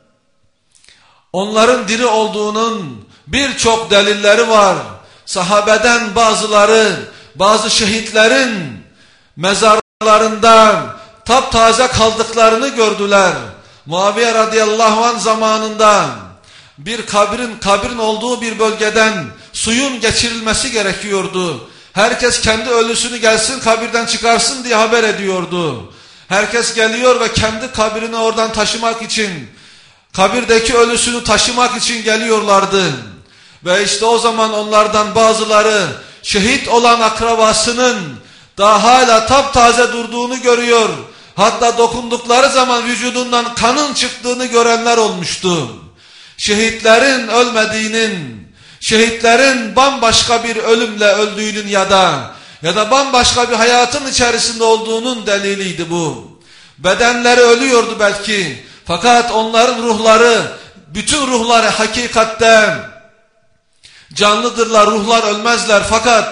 onların diri olduğunun birçok delilleri var. Sahabeden bazıları, bazı şehitlerin mezarlarından taptaze kaldıklarını gördüler. Muaviye radıyallahu anh zamanında bir kabrin kabrin olduğu bir bölgeden suyun geçirilmesi gerekiyordu. Herkes kendi ölüsünü gelsin kabirden çıkarsın diye haber ediyordu. Herkes geliyor ve kendi kabrini oradan taşımak için, kabirdeki ölüsünü taşımak için geliyorlardı. Ve işte o zaman onlardan bazıları şehit olan akrabasının daha hala taptaze durduğunu görüyor. Hatta dokundukları zaman vücudundan kanın çıktığını görenler olmuştu. Şehitlerin ölmediğinin, şehitlerin bambaşka bir ölümle öldüğünün ya da ya da bambaşka bir hayatın içerisinde olduğunun deliliydi bu. Bedenleri ölüyordu belki, fakat onların ruhları, bütün ruhları hakikatte canlıdırlar, ruhlar ölmezler, fakat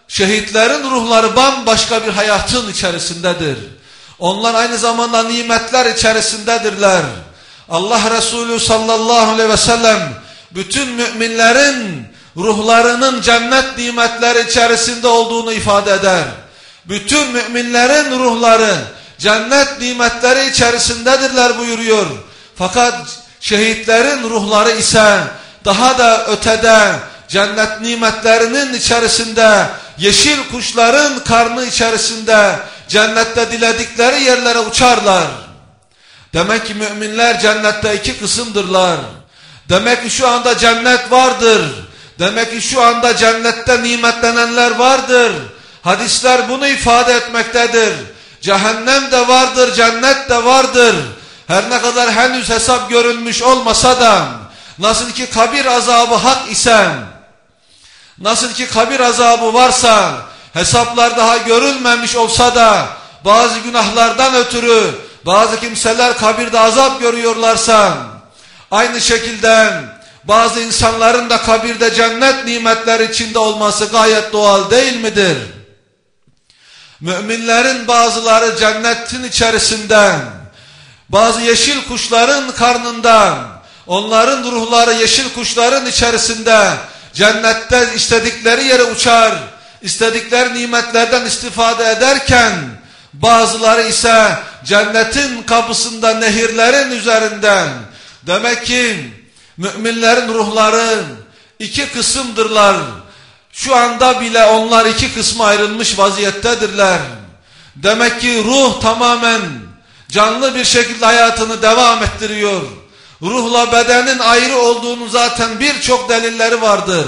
şehitlerin ruhları bambaşka bir hayatın içerisindedir. Onlar aynı zamanda nimetler içerisindedirler. Allah Resulü sallallahu aleyhi ve sellem bütün müminlerin ruhlarının cennet nimetleri içerisinde olduğunu ifade eder. Bütün müminlerin ruhları cennet nimetleri içerisindedirler buyuruyor. Fakat şehitlerin ruhları ise daha da ötede cennet nimetlerinin içerisinde, yeşil kuşların karnı içerisinde cennette diledikleri yerlere uçarlar. Demek ki müminler cennette iki kısımdırlar. Demek ki şu anda cennet vardır. Demek ki şu anda cennette nimetlenenler vardır. Hadisler bunu ifade etmektedir. Cehennem de vardır, cennet de vardır. Her ne kadar henüz hesap görülmüş olmasa da, nasıl ki kabir azabı hak ise, nasıl ki kabir azabı varsa, hesaplar daha görülmemiş olsa da, bazı günahlardan ötürü, bazı kimseler kabirde azap görüyorlarsa, aynı şekilde bazı insanların da kabirde cennet nimetleri içinde olması gayet doğal değil midir? Müminlerin bazıları cennetin içerisinde, bazı yeşil kuşların karnında, onların ruhları yeşil kuşların içerisinde, cennette istedikleri yere uçar, istedikleri nimetlerden istifade ederken, bazıları ise cennetin kapısında nehirlerin üzerinden. Demek ki müminlerin ruhları iki kısımdırlar. Şu anda bile onlar iki kısma ayrılmış vaziyettedirler. Demek ki ruh tamamen canlı bir şekilde hayatını devam ettiriyor. Ruhla bedenin ayrı olduğunu zaten birçok delilleri vardır.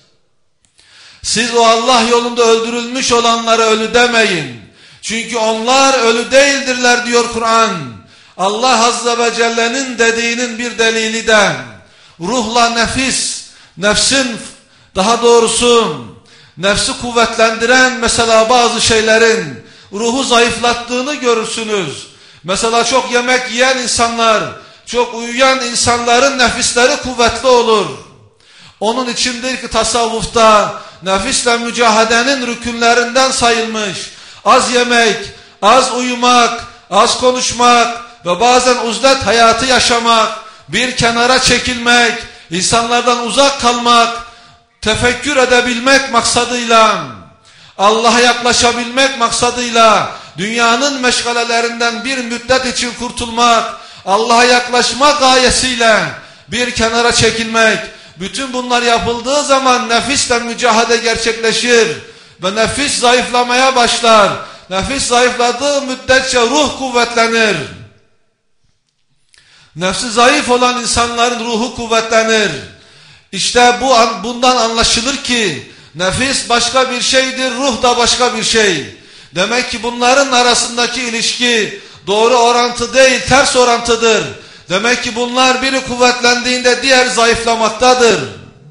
Siz o Allah yolunda öldürülmüş olanlara ölü demeyin. Çünkü onlar ölü değildirler diyor Kur'an. Allah Azze ve Celle'nin dediğinin bir delili de ruhla nefis, nefsin daha doğrusu nefsi kuvvetlendiren mesela bazı şeylerin ruhu zayıflattığını görürsünüz. Mesela çok yemek yiyen insanlar, çok uyuyan insanların nefisleri kuvvetli olur. Onun içindir ki tasavvufta nefisle mücahadenin rükünlerinden sayılmış. Az yemek, az uyumak, az konuşmak ve bazen uzdet hayatı yaşamak, bir kenara çekilmek, insanlardan uzak kalmak, tefekkür edebilmek maksadıyla, Allah'a yaklaşabilmek maksadıyla, dünyanın meşgalelerinden bir müddet için kurtulmak, Allah'a yaklaşma gayesiyle bir kenara çekilmek, bütün bunlar yapıldığı zaman nefisle mücadele gerçekleşir ve nefis zayıflamaya başlar. Nefis zayıfladığı müddetçe ruh kuvvetlenir. Nefsi zayıf olan insanların ruhu kuvvetlenir. İşte bu bundan anlaşılır ki nefis başka bir şeydir, ruh da başka bir şey. Demek ki bunların arasındaki ilişki doğru orantı değil, ters orantıdır. Demek ki bunlar biri kuvvetlendiğinde diğer zayıflamaktadır.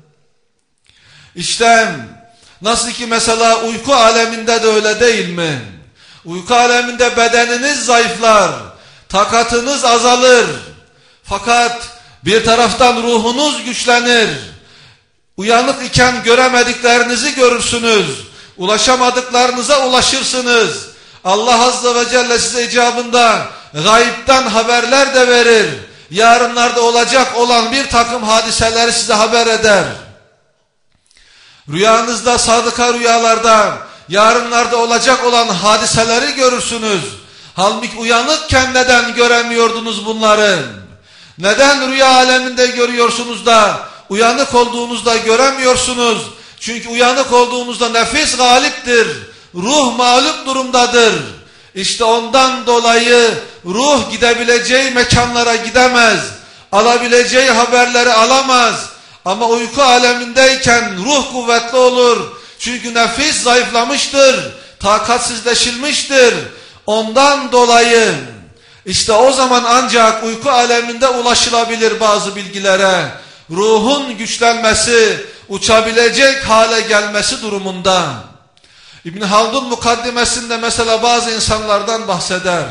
İşte nasıl ki mesela uyku aleminde de öyle değil mi? Uyku aleminde bedeniniz zayıflar, takatınız azalır. Fakat bir taraftan ruhunuz güçlenir. Uyanık iken göremediklerinizi görürsünüz. Ulaşamadıklarınıza ulaşırsınız. Allah Azze ve Celle size icabında gayipten haberler de verir. Yarınlarda olacak olan bir takım hadiseleri size haber eder. Rüyanızda, sadıka rüyalarda yarınlarda olacak olan hadiseleri görürsünüz. Halbuki uyanıkken neden göremiyordunuz bunları? Neden rüya aleminde görüyorsunuz da uyanık olduğunuzda göremiyorsunuz? Çünkü uyanık olduğunuzda nefis galiptir. Ruh mağlup durumdadır. İşte ondan dolayı ruh gidebileceği mekanlara gidemez. Alabileceği haberleri alamaz. Ama uyku alemindeyken ruh kuvvetli olur. Çünkü nefis zayıflamıştır. Takatsizleşilmiştir. Ondan dolayı işte o zaman ancak uyku aleminde ulaşılabilir bazı bilgilere. Ruhun güçlenmesi, uçabilecek hale gelmesi durumunda. İbn Haldun mukaddimesinde mesela bazı insanlardan bahseder.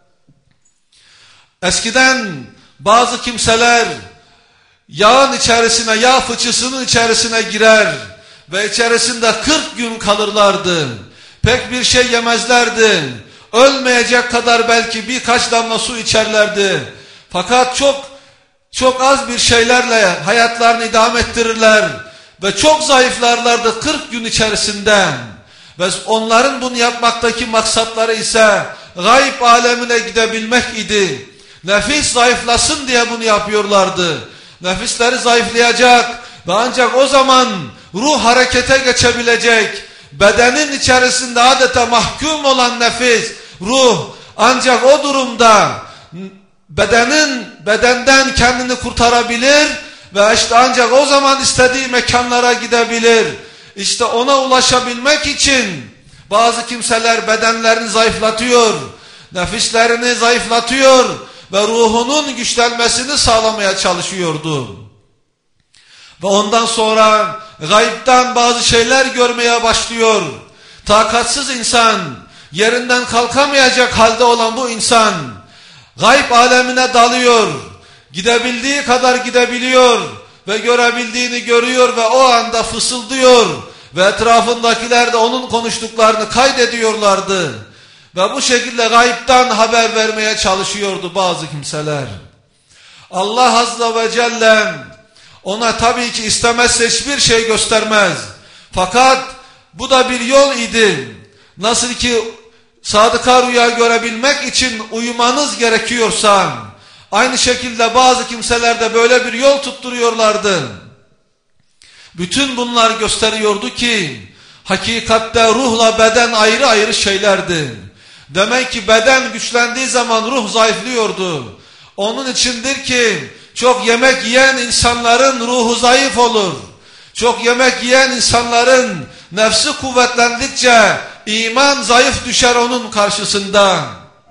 Eskiden bazı kimseler yağın içerisine, yağ fıçısının içerisine girer ve içerisinde kırk gün kalırlardı. Pek bir şey yemezlerdi. Ölmeyecek kadar belki birkaç damla su içerlerdi. Fakat çok çok az bir şeylerle hayatlarını idame ettirirler ve çok zayıflarlardı kırk gün içerisinde. Ve onların bunu yapmaktaki maksatları ise gayb alemine gidebilmek idi. Nefis zayıflasın diye bunu yapıyorlardı. Nefisleri zayıflayacak ve ancak o zaman ruh harekete geçebilecek. Bedenin içerisinde adeta mahkum olan nefis, ruh ancak o durumda bedenin bedenden kendini kurtarabilir ve işte ancak o zaman istediği mekanlara gidebilir. İşte ona ulaşabilmek için bazı kimseler bedenlerini zayıflatıyor, nefislerini zayıflatıyor ve ruhunun güçlenmesini sağlamaya çalışıyordu. Ve ondan sonra gaybtan bazı şeyler görmeye başlıyor. Takatsız insan, yerinden kalkamayacak halde olan bu insan gayb alemine dalıyor. Gidebildiği kadar gidebiliyor ve görebildiğini görüyor ve o anda fısıldıyor ve etrafındakiler de onun konuştuklarını kaydediyorlardı. Ve bu şekilde gaybtan haber vermeye çalışıyordu bazı kimseler. Allah Azze ve Celle ona tabii ki istemezse hiçbir şey göstermez. Fakat bu da bir yol idi. Nasıl ki sadıka rüya görebilmek için uyumanız gerekiyorsa, aynı şekilde bazı kimseler de böyle bir yol tutturuyorlardı. Bütün bunlar gösteriyordu ki hakikatte ruhla beden ayrı ayrı şeylerdi. Demek ki beden güçlendiği zaman ruh zayıflıyordu. Onun içindir ki çok yemek yiyen insanların ruhu zayıf olur. Çok yemek yiyen insanların nefsi kuvvetlendikçe iman zayıf düşer onun karşısında.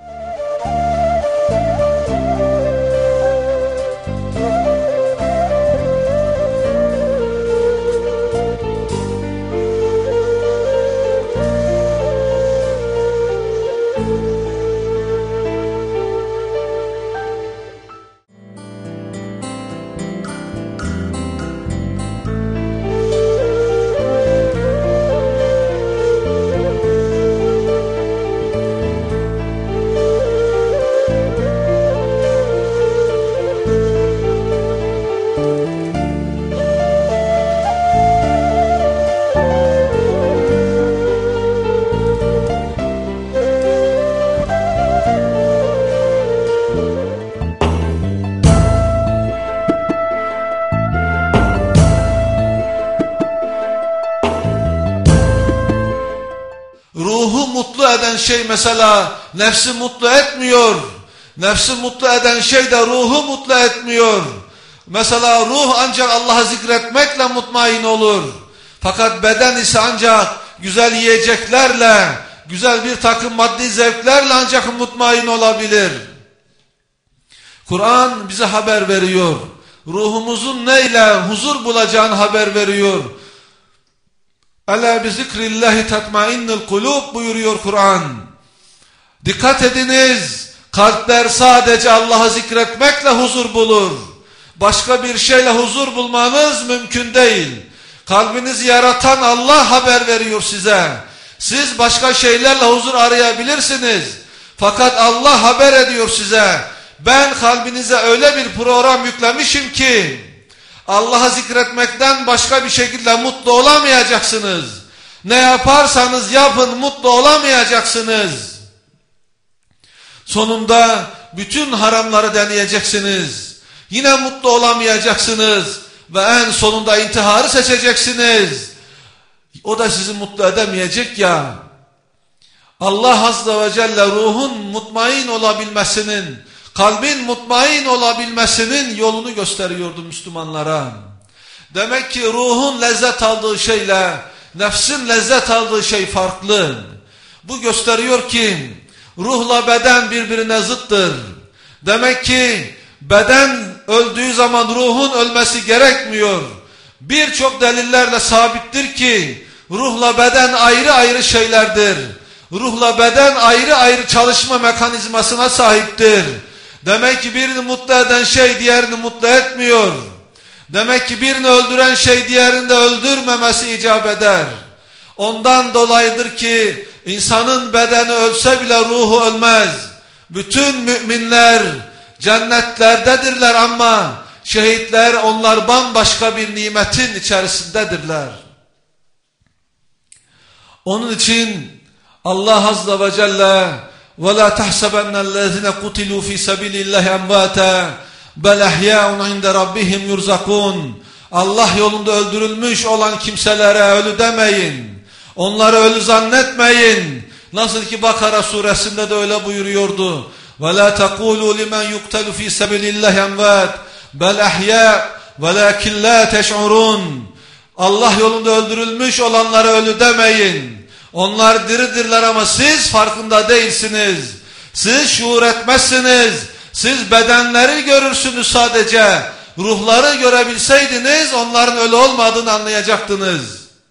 Ruhu mutlu eden şey mesela nefsi mutlu etmiyor. Nefsi mutlu eden şey de ruhu mutlu etmiyor. Mesela ruh ancak Allah'ı zikretmekle mutmain olur. Fakat beden ise ancak güzel yiyeceklerle, güzel bir takım maddi zevklerle ancak mutmain olabilir. Kur'an bize haber veriyor. Ruhumuzun neyle huzur bulacağını haber veriyor. Ela bi zikrillahi tatmainnul kulub buyuruyor Kur'an. Dikkat ediniz, kalpler sadece Allah'ı zikretmekle huzur bulur. Başka bir şeyle huzur bulmanız mümkün değil. Kalbinizi yaratan Allah haber veriyor size. Siz başka şeylerle huzur arayabilirsiniz. Fakat Allah haber ediyor size. Ben kalbinize öyle bir program yüklemişim ki Allah'ı zikretmekten başka bir şekilde mutlu olamayacaksınız. Ne yaparsanız yapın mutlu olamayacaksınız. Sonunda bütün haramları deneyeceksiniz. Yine mutlu olamayacaksınız. Ve en sonunda intiharı seçeceksiniz. O da sizi mutlu edemeyecek ya. Allah Azze ve Celle ruhun mutmain olabilmesinin, kalbin mutmain olabilmesinin yolunu gösteriyordu Müslümanlara. Demek ki ruhun lezzet aldığı şeyle nefsin lezzet aldığı şey farklı. Bu gösteriyor ki ruhla beden birbirine zıttır. Demek ki beden öldüğü zaman ruhun ölmesi gerekmiyor. Birçok delillerle sabittir ki ruhla beden ayrı ayrı şeylerdir. Ruhla beden ayrı ayrı çalışma mekanizmasına sahiptir. Demek ki birini mutlu eden şey diğerini mutlu etmiyor. Demek ki birini öldüren şey diğerini de öldürmemesi icap eder. Ondan dolayıdır ki insanın bedeni ölse bile ruhu ölmez. Bütün müminler cennetlerdedirler ama şehitler onlar bambaşka bir nimetin içerisindedirler. Onun için Allah Azze ve Celle وَلَا تَحْسَبَنَّ الَّذِينَ قُتِلُوا فِي سَبِيلِ اللّٰهِ اَمْوَاتًا بَلْ اَحْيَاءٌ عِنْدَ رَبِّهِمْ يُرْزَقُونَ. Allah yolunda öldürülmüş olan kimselere ölü demeyin. Onları ölü zannetmeyin. Nasıl ki Bakara suresinde de öyle buyuruyordu. وَلَا تَقُولُوا لِمَنْ يُقْتَلُ فِي سَبِيلِ اللّٰهِ اَمْوَاتًا بَلْ اَحْيَاءٌ وَلَكِنْ لَا تَشْعُرُونَ. Allah yolunda öldürülmüş olanlara ölü demeyin. Onlar diridirler ama siz farkında değilsiniz. Siz şuur etmezsiniz. Siz bedenleri görürsünüz sadece. Ruhları görebilseydiniz onların ölü olmadığını anlayacaktınız.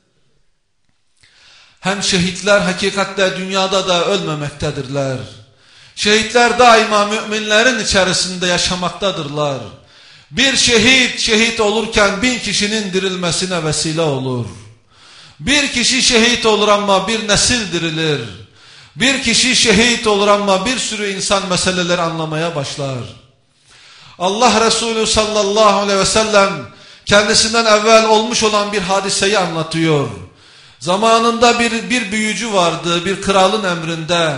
Hem şehitler hakikatte dünyada da ölmemektedirler. Şehitler daima müminlerin içerisinde yaşamaktadırlar. Bir şehit şehit olurken bin kişinin dirilmesine vesile olur. Bir kişi şehit olur ama bir nesil dirilir. Bir kişi şehit olur ama bir sürü insan meseleleri anlamaya başlar. Allah Resulü sallallahu aleyhi ve sellem kendisinden evvel olmuş olan bir hadiseyi anlatıyor. Zamanında bir, bir büyücü vardı bir kralın emrinde.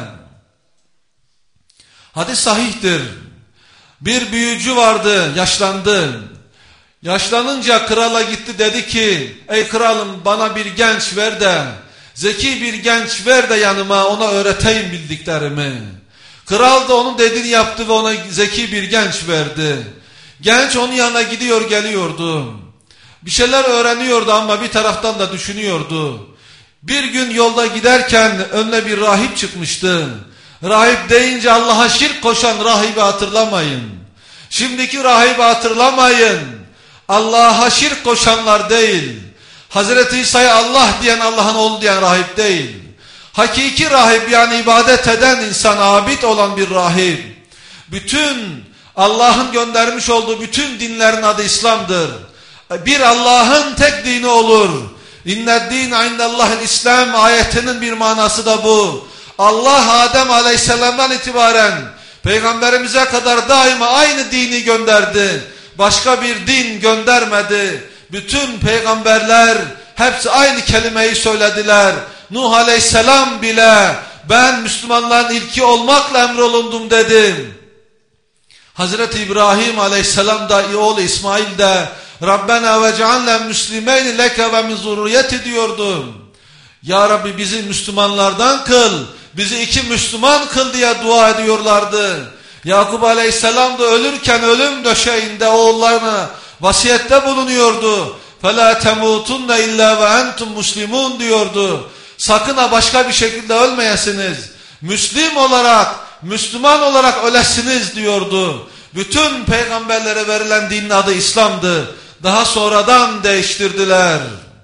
Hadis sahihtir. Bir büyücü vardı, yaşlandı. Yaşlanınca krala gitti, dedi ki ey kralım bana bir genç ver de, zeki bir genç ver de yanıma, ona öğreteyim bildiklerimi. Kral da onun dediğini yaptı ve ona zeki bir genç verdi. Genç onun yanına gidiyor geliyordu. Bir şeyler öğreniyordu ama bir taraftan da düşünüyordu. Bir gün yolda giderken önüne bir rahip çıkmıştı. Rahip deyince Allah'a şirk koşan rahibi hatırlamayın. Şimdiki rahibi hatırlamayın. Allah'a şirk koşanlar değil. Hazreti İsa'ya Allah diyen, Allah'ın oğlu diyen rahip değil. Hakiki rahip yani ibadet eden insan, abid olan bir rahip. Bütün Allah'ın göndermiş olduğu bütün dinlerin adı İslam'dır. Bir Allah'ın tek dini olur. İnned-dîne indellâhil İslam ayetinin bir manası da bu. Allah Adem Aleyhisselam'dan itibaren Peygamberimize kadar daima aynı dini gönderdi. Başka bir din göndermedi. Bütün peygamberler hepsi aynı kelimeyi söylediler. Nuh Aleyhisselam bile ben Müslümanların ilki olmakla emrolundum dedi. Hazreti İbrahim Aleyhisselam da oğlu İsmail de Rabbena ve cealne müslimeyni leke ve min zurriyeti diyordu. Ya Rabbi bizi Müslümanlardan kıl, bizi iki Müslüman kıl diye dua ediyorlardı. Yakup Aleyhisselam da ölürken ölüm döşeğinde oğullarına vasiyette bulunuyordu. فَلَا تَمُوتُنَّ اِلَّا وَاَنْتُمْ مُسْلِمُونَ diyordu. Sakın ha başka bir şekilde ölmeyesiniz. Müslim olarak, Müslüman olarak ölesiniz diyordu. Bütün peygamberlere verilen dinin adı İslam'dı. Daha sonradan değiştirdiler.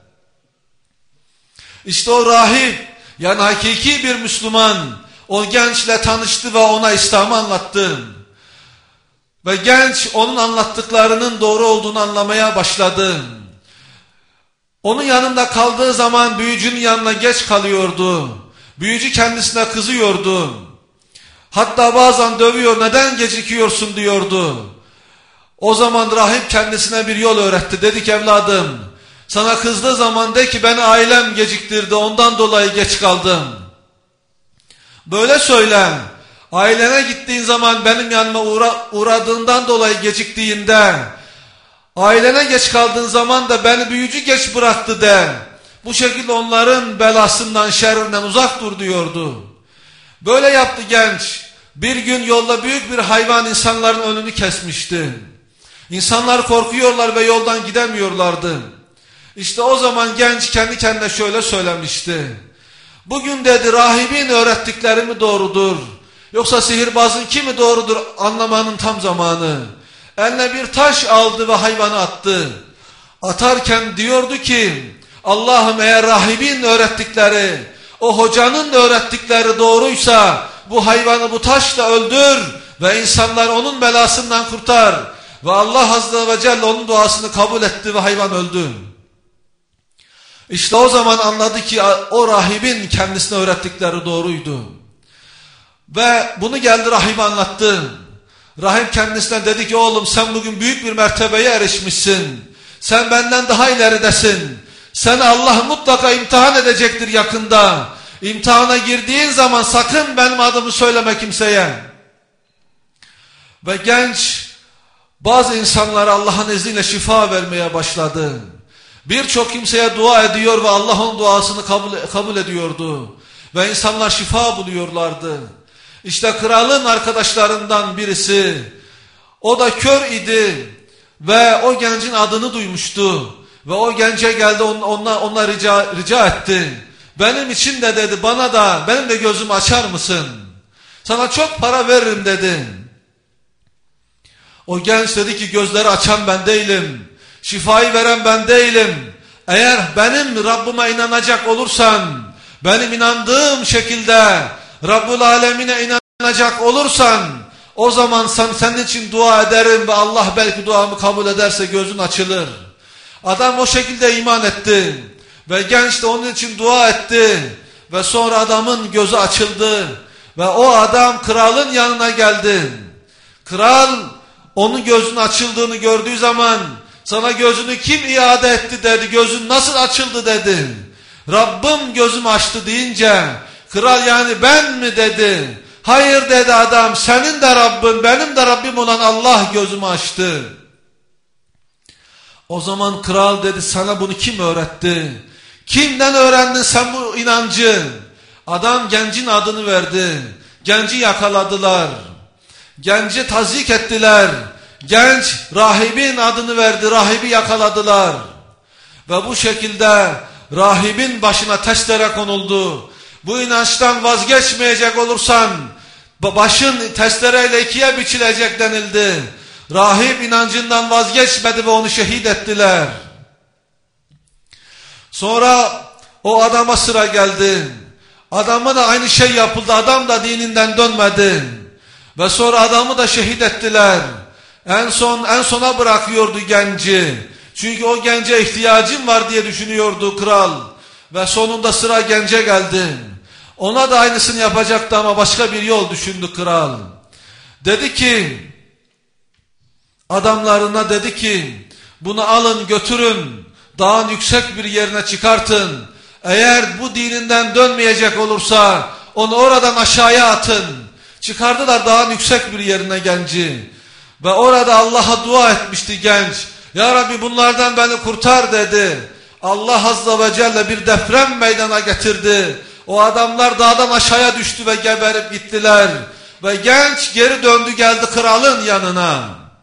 İşte o rahip, yani hakiki bir Müslüman, o gençle tanıştı ve ona İslam'ı anlattı. Ve genç onun anlattıklarının doğru olduğunu anlamaya başladı. Onun yanında kaldığı zaman büyücünün yanına geç kalıyordu. Büyücü kendisine kızıyordu. Hatta bazen dövüyor, neden gecikiyorsun diyordu. O zaman rahip kendisine bir yol öğretti. Dedi ki evladım, sana kızdığı zaman de ki beni ailem geciktirdi, ondan dolayı geç kaldım. Böyle söyle. Ailene gittiğin zaman benim yanıma uğra uğradığından dolayı geciktiğinde, ailene geç kaldığın zaman da beni büyücü geç bıraktı de. Bu şekilde onların belasından, şerrinden uzak dur diyordu. Böyle yaptı genç. Bir gün yolda büyük bir hayvan insanların önünü kesmişti. İnsanlar korkuyorlar ve yoldan gidemiyorlardı. İşte o zaman genç kendi kendine şöyle söylemişti. Bugün dedi rahibin öğrettikleri mi doğrudur? Yoksa sihirbazın kimi doğrudur anlamanın tam zamanı. Eline bir taş aldı ve hayvanı attı. Atarken diyordu ki Allah'ım eğer rahibin öğrettikleri, o hocanın öğrettikleri doğruysa bu hayvanı bu taşla öldür ve insanlar onun belasından kurtar. Ve Allah Azze ve Celle onun duasını kabul etti ve hayvan öldü. İşte o zaman anladı ki o rahibin kendisine öğrettikleri doğruydu. Ve bunu geldi rahibe anlattı. Rahip kendisine dedi ki oğlum sen bugün büyük bir mertebeye erişmişsin. Sen benden daha ileridesin. Seni Allah mutlaka imtihan edecektir yakında. İmtihana girdiğin zaman sakın benim adımı söyleme kimseye. Ve genç bazı insanlara Allah'ın izniyle şifa vermeye başladı. Birçok kimseye dua ediyor ve Allah onun duasını kabul, kabul ediyordu. Ve insanlar şifa buluyorlardı. İşte kralın arkadaşlarından birisi, o da kör idi ve o gencin adını duymuştu. Ve o gence geldi, onunla, onunla rica, rica etti. Benim için de dedi, bana da, benim de gözümü açar mısın? Sana çok para veririm dedi. O genç dedi ki gözleri açan ben değilim. Şifayı veren ben değilim. Eğer benim Rabbime inanacak olursan, benim inandığım şekilde Rabbul Alemine inanacak olursan, o zaman sen, senin için dua ederim ve Allah belki duamı kabul ederse gözün açılır. Adam o şekilde iman etti ve genç de onun için dua etti ve sonra adamın gözü açıldı ve o adam kralın yanına geldi. Kral onun gözünün açıldığını gördüğü zaman sana gözünü kim iade etti dedi, gözün nasıl açıldı dedi. Rabbim gözümü açtı deyince kral yani ben mi dedi. Hayır dedi adam, senin de Rabbin benim de Rabbim olan Allah gözümü açtı. O zaman kral dedi sana bunu kim öğretti? Kimden öğrendin sen bu inancı? Adam gencin adını verdi. Genci yakaladılar. Genci tazyik ettiler. Genç rahibin adını verdi. Rahibi yakaladılar. Ve bu şekilde rahibin başına testere konuldu. Bu inançtan vazgeçmeyecek olursan başın testereyle ikiye biçilecek denildi. Rahip inancından vazgeçmedi ve onu şehit ettiler. Sonra o adama sıra geldi. Adama da aynı şey yapıldı. Adam da dininden dönmedi. Ve sonra adamı da şehit ettiler. En son en sona bırakıyordu genci. Çünkü o gence ihtiyacım var diye düşünüyordu kral. Ve sonunda sıra gence geldi. Ona da aynısını yapacaktı ama başka bir yol düşündü kral. Dedi ki, adamlarına dedi ki, bunu alın götürün, dağın yüksek bir yerine çıkartın. Eğer bu dininden dönmeyecek olursa onu oradan aşağıya atın. Çıkardılar dağın yüksek bir yerine genci. Ve orada Allah'a dua etmişti genç. Ya Rabbi bunlardan beni kurtar dedi. Allah Azze ve Celle bir deprem meydana getirdi. O adamlar dağdan aşağıya düştü ve geberip gittiler. Ve genç geri döndü geldi kralın yanına.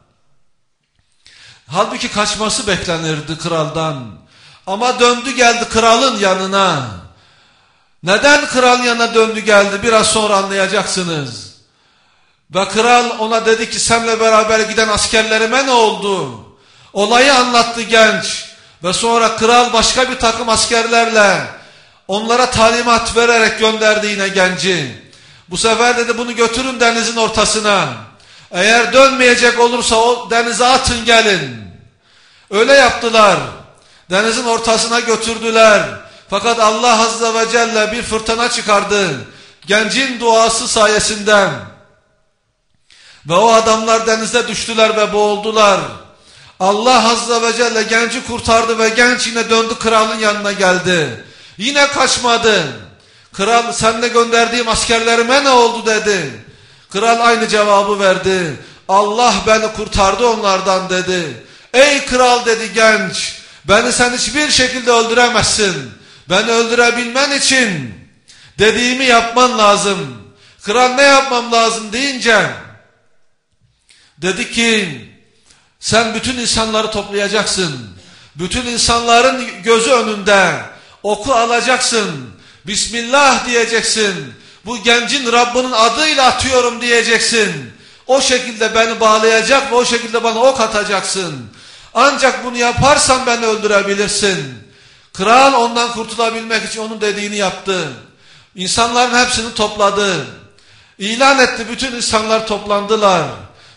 Halbuki kaçması beklenirdi kraldan. Ama döndü geldi kralın yanına. Neden kralın yanına döndü geldi? Biraz sonra anlayacaksınız. Ve kral ona dedi ki seninle beraber giden askerlerime ne oldu? Olayı anlattı genç. Ve sonra kral başka bir takım askerlerle onlara talimat vererek gönderdi yine genci. Bu sefer dedi bunu götürün denizin ortasına. Eğer dönmeyecek olursa o denize atın gelin. Öyle yaptılar. Denizin ortasına götürdüler. Fakat Allah Azze ve Celle bir fırtına çıkardı. Gencin duası sayesinde. Ve o adamlar denize düştüler ve boğuldular. Allah Azze ve Celle genci kurtardı ve genç yine döndü kralın yanına geldi. Yine kaçmadı. Kral seninle gönderdiğim askerlerime ne oldu dedi. Kral aynı cevabı verdi. Allah beni kurtardı onlardan dedi. Ey kral dedi genç. Beni sen hiçbir şekilde öldüremezsin. Beni öldürebilmen için dediğimi yapman lazım. Kral ne yapmam lazım deyince dedi ki sen bütün insanları toplayacaksın. Bütün insanların gözü önünde oku alacaksın. Bismillah diyeceksin. Bu gencin Rabbinin adıyla atıyorum diyeceksin. O şekilde beni bağlayacak ve o şekilde bana ok atacaksın. Ancak bunu yaparsan beni öldürebilirsin. Kral ondan kurtulabilmek için onun dediğini yaptı. İnsanların hepsini topladı. İlan etti, bütün insanlar toplandılar.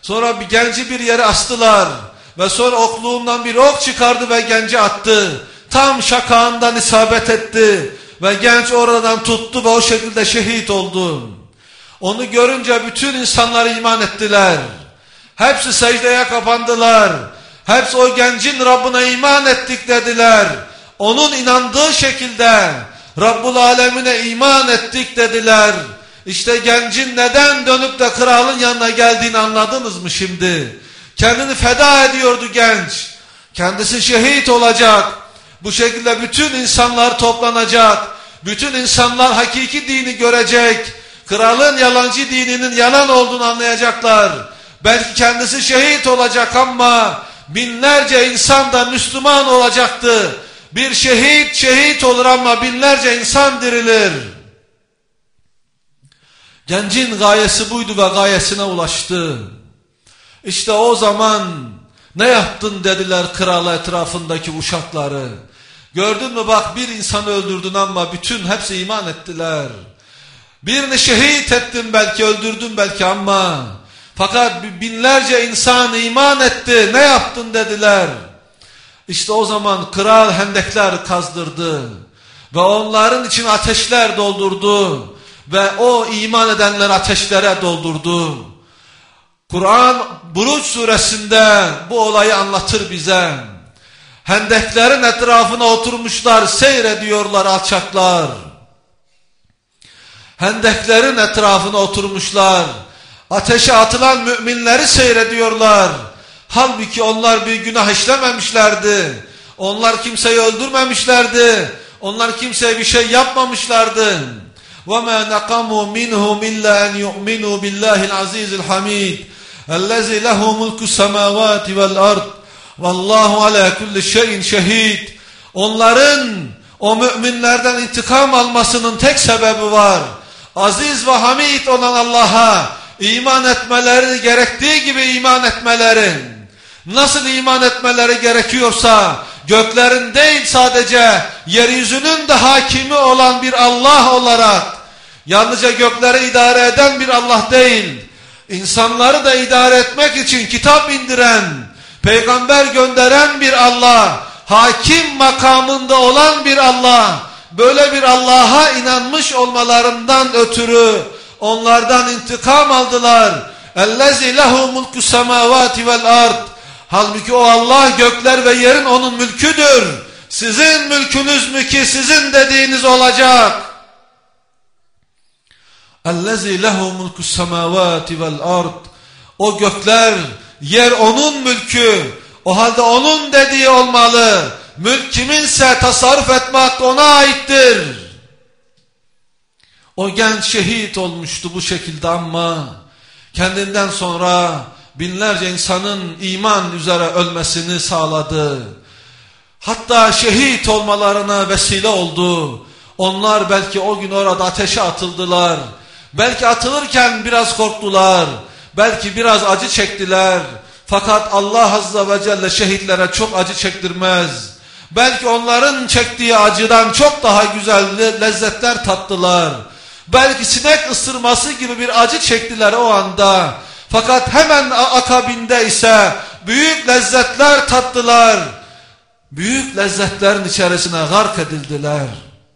Sonra bir genci bir yere astılar. Ve sonra okluğundan bir ok çıkardı ve genci attı. Tam şakağından isabet etti. Ve genç oradan tuttu ve o şekilde şehit oldu. Onu görünce bütün insanlar iman ettiler. Hepsi secdeye kapandılar. Hepsi o gencin Rabbine iman ettik dediler. Onun inandığı şekilde Rabbul Alemine iman ettik dediler. İşte gencin neden dönüp de kralın yanına geldiğini anladınız mı şimdi? Kendini feda ediyordu genç. Kendisi şehit olacak. Bu şekilde bütün insanlar toplanacak. Bütün insanlar hakiki dini görecek. Kralın yalancı dininin yalan olduğunu anlayacaklar. Belki kendisi şehit olacak ama binlerce insan da Müslüman olacaktı. Bir şehit şehit olur ama binlerce insan dirilir. Gencin gayesi buydu ve gayesine ulaştı. İşte o zaman ne yaptın dediler krala etrafındaki uşakları. Gördün mü bak bir insanı öldürdün ama bütün hepsi iman ettiler. Birini şehit ettin belki, öldürdün belki ama fakat binlerce insan iman etti. Ne yaptın dediler. İşte o zaman kral hendekler kazdırdı ve onların için ateşler doldurdu ve o iman edenler ateşlere doldurdu. Kur'an Buruç suresinde bu olayı anlatır bize. Hendeklerin etrafına oturmuşlar, seyrediyorlar alçaklar. Hendeklerin etrafına oturmuşlar. Ateşe atılan müminleri seyrediyorlar. Halbuki onlar bir günah işlememişlerdi. Onlar kimseyi öldürmemişlerdi. Onlar kimseye bir şey yapmamışlardı. وَمَا نَقَمُوا مِنْهُمْ إِلَّا أَنْ يُؤْمِنُوا بِاللّٰهِ الْعَزِيزِ الْحَمِيدِ الَّذِي لَهُ مُلْكُ السَّمَاوَاتِ وَالْأَرْضِ وَاللّٰهُ عَلَى كُلِّ شَيْءٍ شَهِيدٍ. Onların o müminlerden intikam almasının tek sebebi var. Aziz ve hamid olan Allah'a iman etmeleri gerektiği gibi iman etmeleri. Nasıl iman etmeleri gerekiyorsa göklerin değil sadece yeryüzünün de hakimi olan bir Allah olarak, yalnızca gökleri idare eden bir Allah değil, insanları da idare etmek için kitap indiren, peygamber gönderen bir Allah, hakim makamında olan bir Allah, böyle bir Allah'a inanmış olmalarından ötürü onlardan intikam aldılar. اَلَّذِي لَهُ مُلْكُ السَّمَاوَاتِ وَالْأَرْضِ. Halbuki o Allah gökler ve yerin onun mülküdür. Sizin mülkünüz mü ki sizin dediğiniz olacak? اَلَّذِي لَهُ مُلْكُ السَّمَاوَاتِ وَالْأَرْضِ. O gökler, yer onun mülkü. O halde onun dediği olmalı. Mülk kiminse tasarruf etme hakkı ona aittir. O genç şehit olmuştu bu şekilde ama kendinden sonra binlerce insanın iman üzere ölmesini sağladı. Hatta şehit olmalarına vesile oldu. Onlar belki o gün orada ateşe atıldılar. Belki atılırken biraz korktular. Belki biraz acı çektiler. Fakat Allah Azze ve Celle şehitlere çok acı çektirmez. Belki onların çektiği acıdan çok daha güzel lezzetler tattılar. Belki sinek ısırması gibi bir acı çektiler o anda. Fakat hemen akabinde ise büyük lezzetler tattılar. Büyük lezzetlerin içerisine gark edildiler.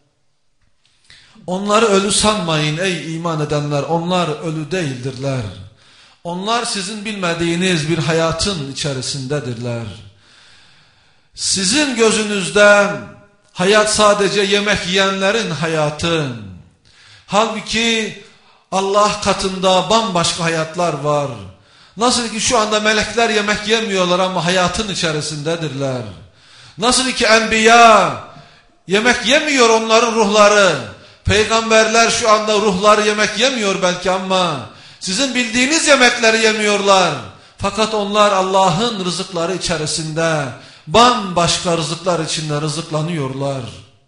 Onları ölü sanmayın ey iman edenler. Onlar ölü değildirler. Onlar sizin bilmediğiniz bir hayatın içerisindedirler. Sizin gözünüzde hayat sadece yemek yiyenlerin hayatı. Halbuki Allah katında bambaşka hayatlar var. Nasıl ki şu anda melekler yemek yemiyorlar ama hayatın içerisindedirler. Nasıl ki enbiya yemek yemiyor onların ruhları. Peygamberler şu anda ruhları yemek yemiyor belki ama sizin bildiğiniz yemekleri yemiyorlar. Fakat onlar Allah'ın rızıkları içerisinde bambaşka rızıklar içinde rızıklanıyorlar.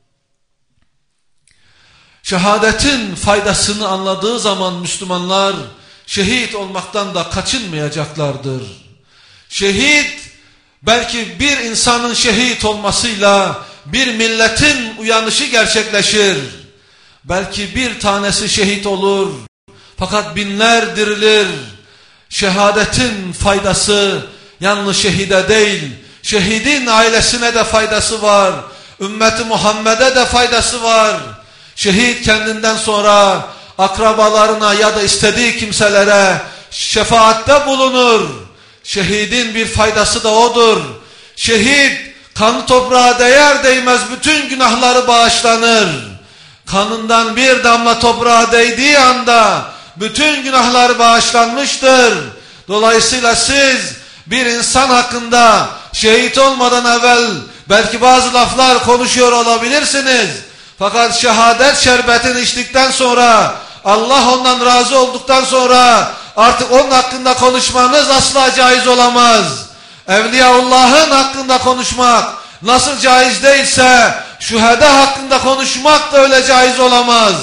Şehadetin faydasını anladığı zaman Müslümanlar şehit olmaktan da kaçınmayacaklardır. Şehit belki bir insanın şehit olmasıyla bir milletin uyanışı gerçekleşir. Belki bir tanesi şehit olur fakat binler dirilir. Şehadetin faydası yalnız şehide değil, şehidin ailesine de faydası var. Ümmeti Muhammed'e de faydası var. Şehit kendinden sonra akrabalarına ya da istediği kimselere şefaatte bulunur. Şehidin bir faydası da odur. Şehit kanı toprağa değer değmez bütün günahları bağışlanır. Kanından bir damla toprağa değdiği anda bütün günahlar bağışlanmıştır. Dolayısıyla siz bir insan hakkında şehit olmadan evvel belki bazı laflar konuşuyor olabilirsiniz. Fakat şehadet şerbetini içtikten sonra, Allah ondan razı olduktan sonra artık onun hakkında konuşmanız asla caiz olamaz. Evliyaullah'ın hakkında konuşmak nasıl caiz değilse şüheda hakkında konuşmak da öyle caiz olamaz.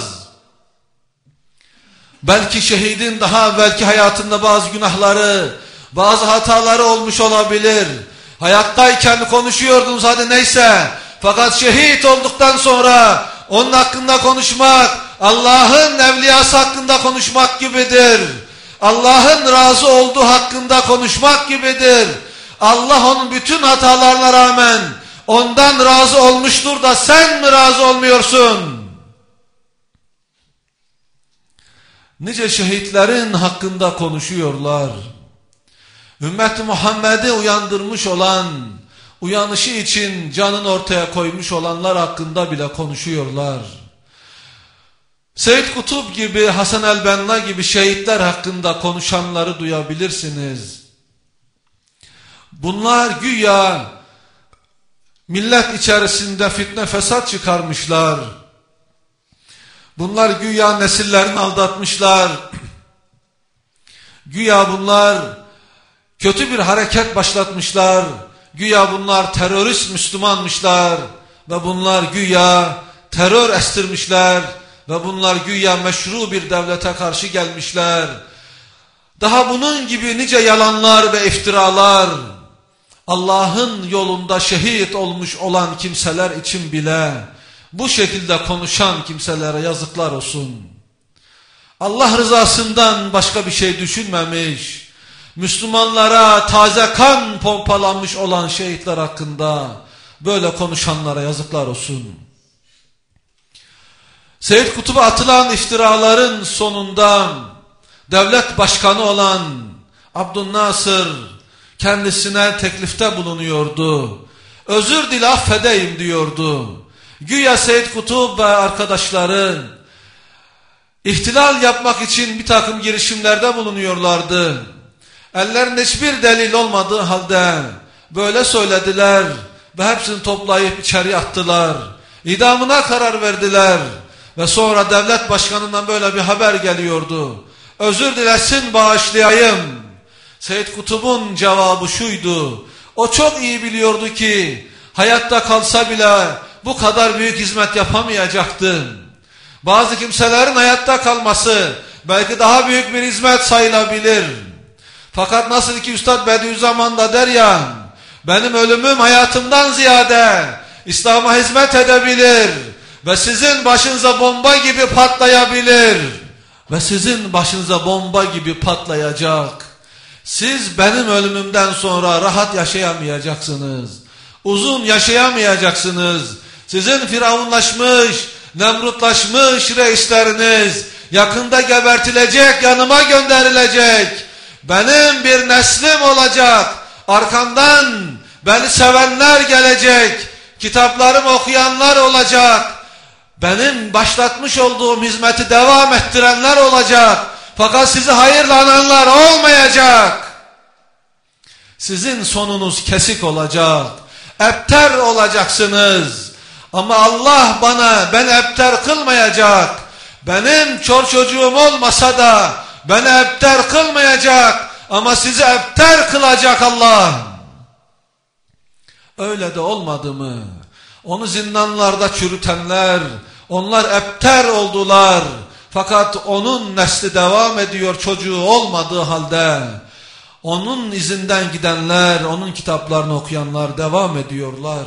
Belki şehidin daha evvelki hayatında bazı günahları, bazı hataları olmuş olabilir. Hayattayken konuşuyordunuz hadi neyse. Fakat şehit olduktan sonra onun hakkında konuşmak, Allah'ın evliyası hakkında konuşmak gibidir. Allah'ın razı olduğu hakkında konuşmak gibidir. Allah onun bütün hatalarına rağmen ondan razı olmuştur da sen mi razı olmuyorsun? Nice şehitlerin hakkında konuşuyorlar. Ümmet-i Muhammed'i uyandırmış olan, uyanışı için canını ortaya koymuş olanlar hakkında bile konuşuyorlar. Seyyid Kutup gibi, Hasan el-Benna gibi şehitler hakkında konuşanları duyabilirsiniz. Bunlar güya millet içerisinde fitne fesat çıkarmışlar. Bunlar güya nesillerini aldatmışlar. Güya bunlar kötü bir hareket başlatmışlar. Güya bunlar terörist Müslümanmışlar. Ve bunlar güya terör estirmişler. Ve bunlar güya meşru bir devlete karşı gelmişler. Daha bunun gibi nice yalanlar ve iftiralar. Allah'ın yolunda şehit olmuş olan kimseler için bile bu şekilde konuşan kimselere yazıklar olsun. Allah rızasından başka bir şey düşünmemiş, Müslümanlara taze kan pompalanmış olan şehitler hakkında böyle konuşanlara yazıklar olsun. Seyyid Kutup'a atılan iftiraların sonunda devlet başkanı olan Abdülnasır kendisine teklifte bulunuyordu. Özür dile affedeyim diyordu. Güya Seyyid Kutup ve arkadaşları ihtilal yapmak için bir takım girişimlerde bulunuyorlardı. Ellerinde hiçbir delil olmadığı halde böyle söylediler ve hepsini toplayıp içeri attılar. İdamına karar verdiler ve sonra devlet başkanından böyle bir haber geliyordu. Özür dilesin bağışlayayım. Seyyid Kutup'un cevabı şuydu. O çok iyi biliyordu ki hayatta kalsa bile bu kadar büyük hizmet yapamayacaktı. Bazı kimselerin hayatta kalması belki daha büyük bir hizmet sayılabilir. Fakat nasıl ki Üstad Bediüzzaman da der ya, benim ölümüm hayatımdan ziyade İslam'a hizmet edebilir ve sizin başınıza bomba gibi patlayabilir ve sizin başınıza bomba gibi patlayacak. Siz benim ölümümden sonra rahat yaşayamayacaksınız. Uzun yaşayamayacaksınız. Sizin firavunlaşmış, nemrutlaşmış reisleriniz yakında gebertilecek, yanıma gönderilecek. Benim bir neslim olacak. Arkamdan beni sevenler gelecek. Kitaplarımı okuyanlar olacak. Benim başlatmış olduğum hizmeti devam ettirenler olacak. Fakat sizi hayırla ananlar olmayacak. Sizin sonunuz kesik olacak. Ebter olacaksınız. Ama Allah bana, beni ebter kılmayacak. Benim çor çocuğum olmasa da beni ebter kılmayacak. Ama sizi ebter kılacak Allah. Öyle de olmadı mı? Onu zindanlarda çürütenler, onlar ebter oldular. Fakat onun nesli devam ediyor çocuğu olmadığı halde. Onun izinden gidenler, onun kitaplarını okuyanlar devam ediyorlar.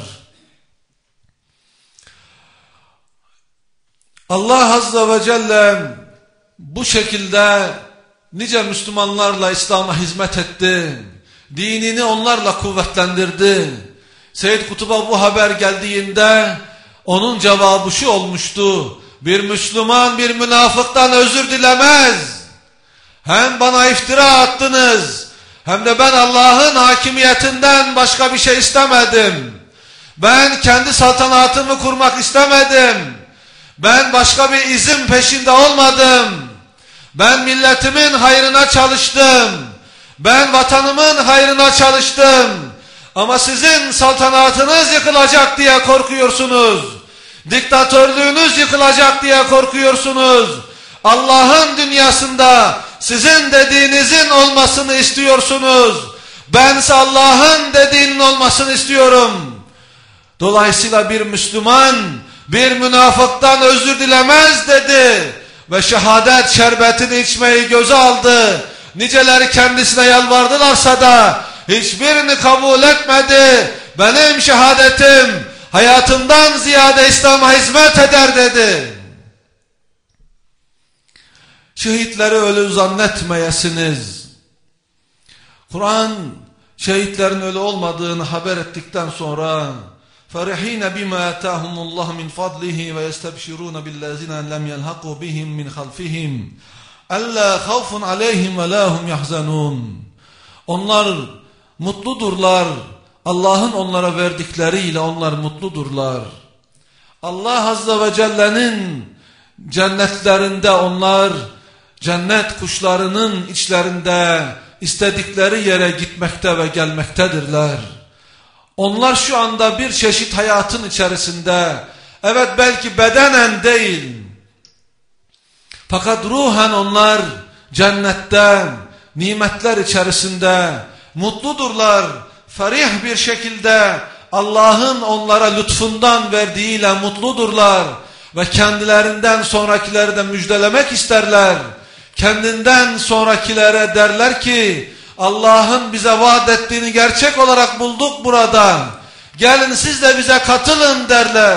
Allah Azze ve Celle bu şekilde nice Müslümanlarla İslam'a hizmet etti. Dinini onlarla kuvvetlendirdi. Seyyid Kutub'a bu haber geldiğinde onun cevabı şu olmuştu: bir Müslüman bir münafıktan özür dilemez. Hem bana iftira attınız, hem de ben Allah'ın hakimiyetinden başka bir şey istemedim. Ben kendi saltanatımı kurmak istemedim. Ben başka bir izin peşinde olmadım. Ben milletimin hayrına çalıştım. Ben vatanımın hayrına çalıştım. Ama sizin saltanatınız yıkılacak diye korkuyorsunuz. Diktatörlüğünüz yıkılacak diye korkuyorsunuz. Allah'ın dünyasında sizin dediğinizin olmasını istiyorsunuz. Bense Allah'ın dediğinin olmasını istiyorum. Dolayısıyla bir Müslüman bir münafıktan özür dilemez dedi ve şehadet şerbetini içmeyi göze aldı. Niceleri kendisine yalvardılarsa da hiçbirini kabul etmedi. Benim şehadetim hayatımdan ziyade İslam'a hizmet eder dedi. Şehitleri ölü zannetmeyesiniz. Kur'an şehitlerin ölü olmadığını haber ettikten sonra فَرِحِينَ بِمَا آتَاهُمُ اللّٰهُ مِنْ فَضْلِهِ وَيَسْتَبْشِرُونَ بِالَّذِينَ لَمْ يَلْحَقُوا بِهِمْ مِنْ خَلْفِهِمْ أَلَّا خَوْفٌ عَلَيْهِمْ وَلَا هُمْ يَحْزَنُونَ. Onlar mutludurlar. Allah'ın onlara verdikleriyle onlar mutludurlar. Allah Azze ve Celle'nin cennetlerinde onlar cennet kuşlarının içlerinde istedikleri yere gitmekte ve gelmektedirler. Onlar şu anda bir çeşit hayatın içerisinde, evet belki bedenen değil, fakat ruhen onlar cennette, nimetler içerisinde mutludurlar. Ferih bir şekilde Allah'ın onlara lütfundan verdiğiyle mutludurlar ve kendilerinden sonrakileri de müjdelemek isterler. Kendinden sonrakilere derler ki Allah'ın bize vaat ettiğini gerçek olarak bulduk burada. Gelin siz de bize katılın derler.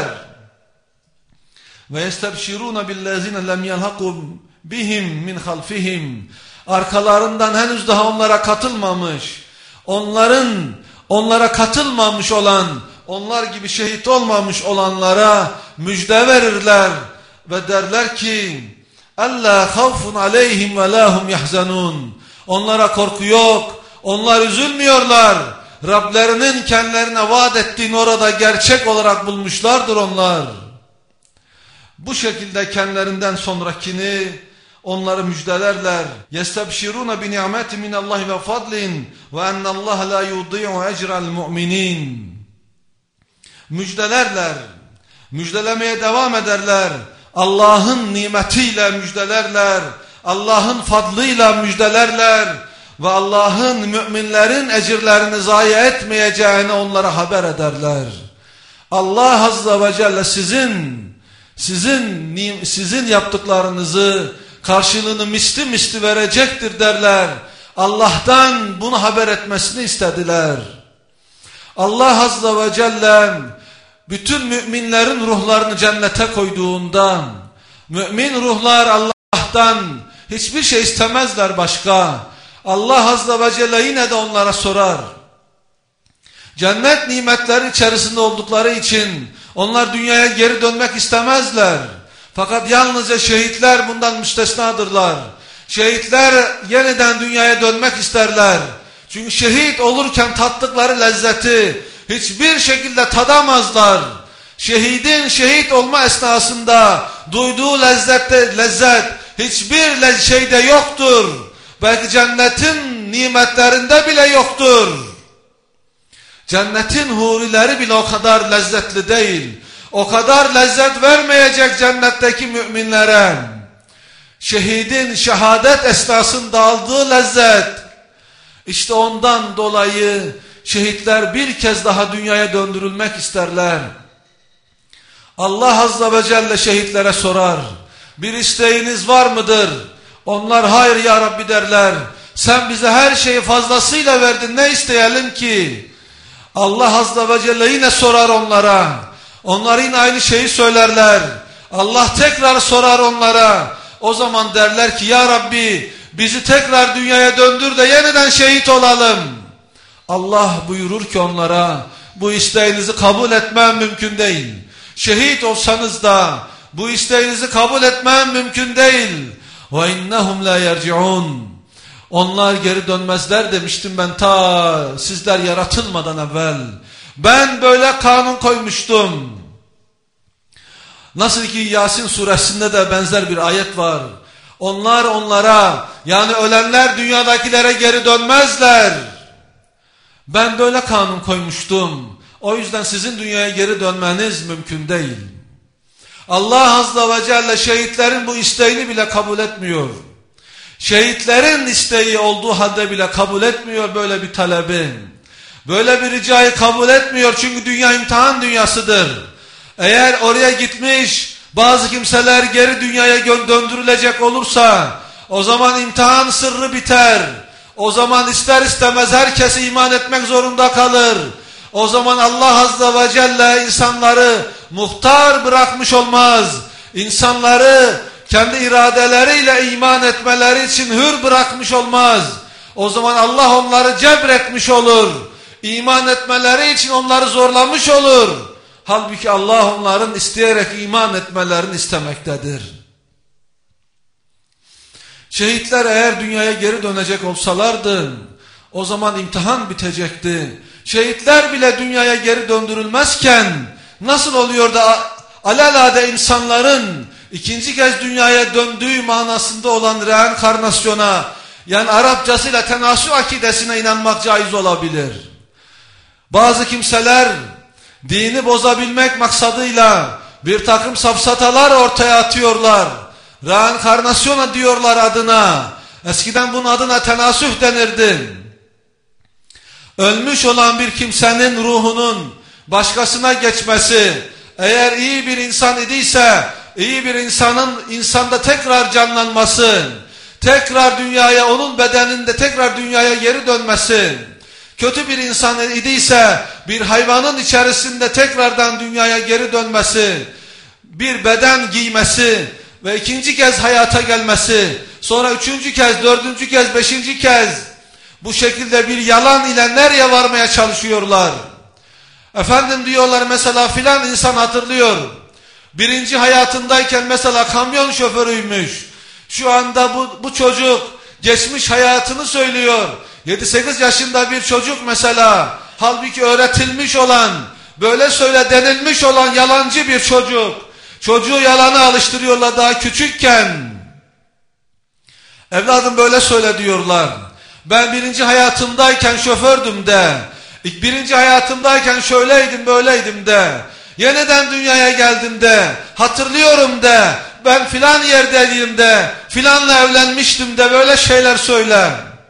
Ve yestebşirûne billezîne lem yelhakû bihim min halfihim. Arkalarından henüz daha onlara katılmamış, onların onlara katılmamış olan, onlar gibi şehit olmamış olanlara müjde verirler ve derler ki Alla havfun aleyhim ve lahum yahzanun. Onlara korku yok, onlar üzülmüyorlar. Rablerinin kendilerine vaat ettiğini orada gerçek olarak bulmuşlardır onlar. Bu şekilde kendilerinden sonrakini onları müjdelerler. Yestebşirûne bi ni'meti minallahi ve fadlin ve ennallaha la yudi'u ecra'l mu'minin. Müjdelerler. Müjdelemeye devam ederler. Allah'ın nimetiyle müjdelerler. Allah'ın fadlıyla müjdelerler. Ve Allah'ın müminlerin ecirlerini zayi etmeyeceğini onlara haber ederler. Allah Azze ve Celle sizin sizin sizin yaptıklarınızı karşılığını misli misli verecektir derler. Allah'tan bunu haber etmesini istediler. Allah Azze ve Celle bütün müminlerin ruhlarını cennete koyduğunda, mümin ruhlar Allah'tan hiçbir şey istemezler başka. Allah Azze ve Celle yine de onlara sorar. Cennet nimetleri içerisinde oldukları için onlar dünyaya geri dönmek istemezler. Fakat yalnızca şehitler bundan müstesnadırlar. Şehitler yeniden dünyaya dönmek isterler. Çünkü şehit olurken tattıkları lezzeti hiçbir şekilde tadamazlar. Şehidin şehit olma esnasında duyduğu lezzette, lezzet hiçbir şeyde yoktur. Belki cennetin nimetlerinde bile yoktur. Cennetin hurileri bile o kadar lezzetli değil. O kadar lezzet vermeyecek cennetteki müminlere. Şehidin şehadet esnasında aldığı lezzet. İşte ondan dolayı şehitler bir kez daha dünyaya döndürülmek isterler. Allah Azze ve Celle şehitlere sorar. Bir isteğiniz var mıdır? Onlar hayır ya Rabbi derler. Sen bize her şeyi fazlasıyla verdin, ne isteyelim ki? Allah Azze ve Celle yine sorar onlara. Onlar yine aynı şeyi söylerler. Allah tekrar sorar onlara. O zaman derler ki ya Rabbi Bizi tekrar dünyaya döndür de yeniden şehit olalım. Allah buyurur ki onlara, bu isteğinizi kabul etmem mümkün değil. Şehit olsanız da bu isteğinizi kabul etmem mümkün değil. Ve innahum la yerciun. Onlar geri dönmezler demiştim ben ta sizler yaratılmadan evvel. Ben böyle kanun koymuştum. Nasıl ki Yasin suresinde de benzer bir ayet var. Onlar onlara, yani ölenler dünyadakilere geri dönmezler. Ben böyle kanun koymuştum. O yüzden sizin dünyaya geri dönmeniz mümkün değil. Allah Azze ve Celle şehitlerin bu isteğini bile kabul etmiyor. Şehitlerin isteği olduğu halde bile kabul etmiyor böyle bir talebi. Böyle bir ricayı kabul etmiyor çünkü dünya imtihan dünyasıdır. Eğer oraya gitmiş bazı kimseler geri dünyaya döndürülecek olursa o zaman imtihan sırrı biter. O zaman ister istemez herkes iman etmek zorunda kalır. O zaman Allah Azze ve Celle insanları muhtar bırakmış olmaz. İnsanları kendi iradeleriyle iman etmeleri için hür bırakmış olmaz. O zaman Allah onları cebretmiş olur. İman etmeleri için onları zorlamış olur. Halbuki Allah onların isteyerek iman etmelerini istemektedir. Şehitler eğer dünyaya geri dönecek olsalardı o zaman imtihan bitecekti. Şehitler bile dünyaya geri döndürülmezken nasıl oluyor da alelade insanların ikinci kez dünyaya döndüğü manasında olan reenkarnasyona, yani Arapçasıyla tenasü akidesine inanmak caiz olabilir? Bazı kimseler dini bozabilmek maksadıyla bir takım safsatalar ortaya atıyorlar. Reenkarnasyona diyorlar adına. Eskiden bunun adına tenasüh denirdi. Ölmüş olan bir kimsenin ruhunun başkasına geçmesi, eğer iyi bir insan idiyse iyi bir insanın insanda tekrar canlanması, tekrar dünyaya, onun bedeninde tekrar dünyaya geri dönmesi, kötü bir insan idiyse bir hayvanın içerisinde tekrardan dünyaya geri dönmesi, bir beden giymesi ve ikinci kez hayata gelmesi, sonra üçüncü kez, dördüncü kez, beşinci kez bu şekilde bir yalan ile nereye varmaya çalışıyorlar? Efendim diyorlar mesela filan insan hatırlıyor. Birinci hayatındayken mesela kamyon şoförüymüş. Şu anda bu, bu çocuk geçmiş hayatını söylüyor. yedi sekiz yaşında bir çocuk mesela. Halbuki öğretilmiş olan, böyle söyle denilmiş olan yalancı bir çocuk. Çocuğu yalana alıştırıyorlar daha küçükken. Evladım böyle söyle diyorlar. Ben birinci hayatımdayken şofördüm de. Birinci hayatımdayken şöyleydim böyleydim de. Yeniden dünyaya geldim de. Hatırlıyorum de. Ben filan yerdeydim de. Filanla evlenmiştim de, böyle şeyler söyle.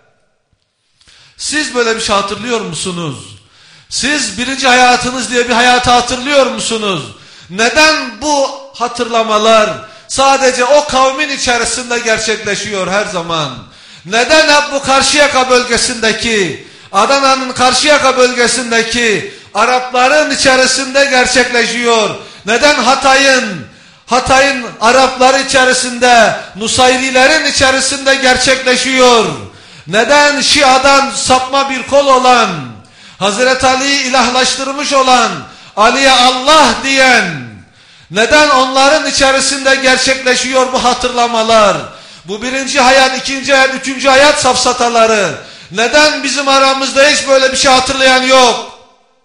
Siz böyle bir şey hatırlıyor musunuz? Siz birinci hayatınız diye bir hayatı hatırlıyor musunuz? Neden bu hatırlamalar sadece o kavmin içerisinde gerçekleşiyor her zaman? Neden hep bu Karşıyaka bölgesindeki, Adana'nın Karşıyaka bölgesindeki Arapların içerisinde gerçekleşiyor? Neden Hatay'ın, Hatay'ın Arapları içerisinde, Nusayrilerin içerisinde gerçekleşiyor? Neden Şia'dan sapma bir kol olan, Hazreti Ali'yi ilahlaştırmış olan, Ali'ye Allah diyen, neden onların içerisinde gerçekleşiyor bu hatırlamalar? Bu birinci hayat, ikinci hayat, üçüncü hayat safsataları. Neden bizim aramızda hiç böyle bir şey hatırlayan yok?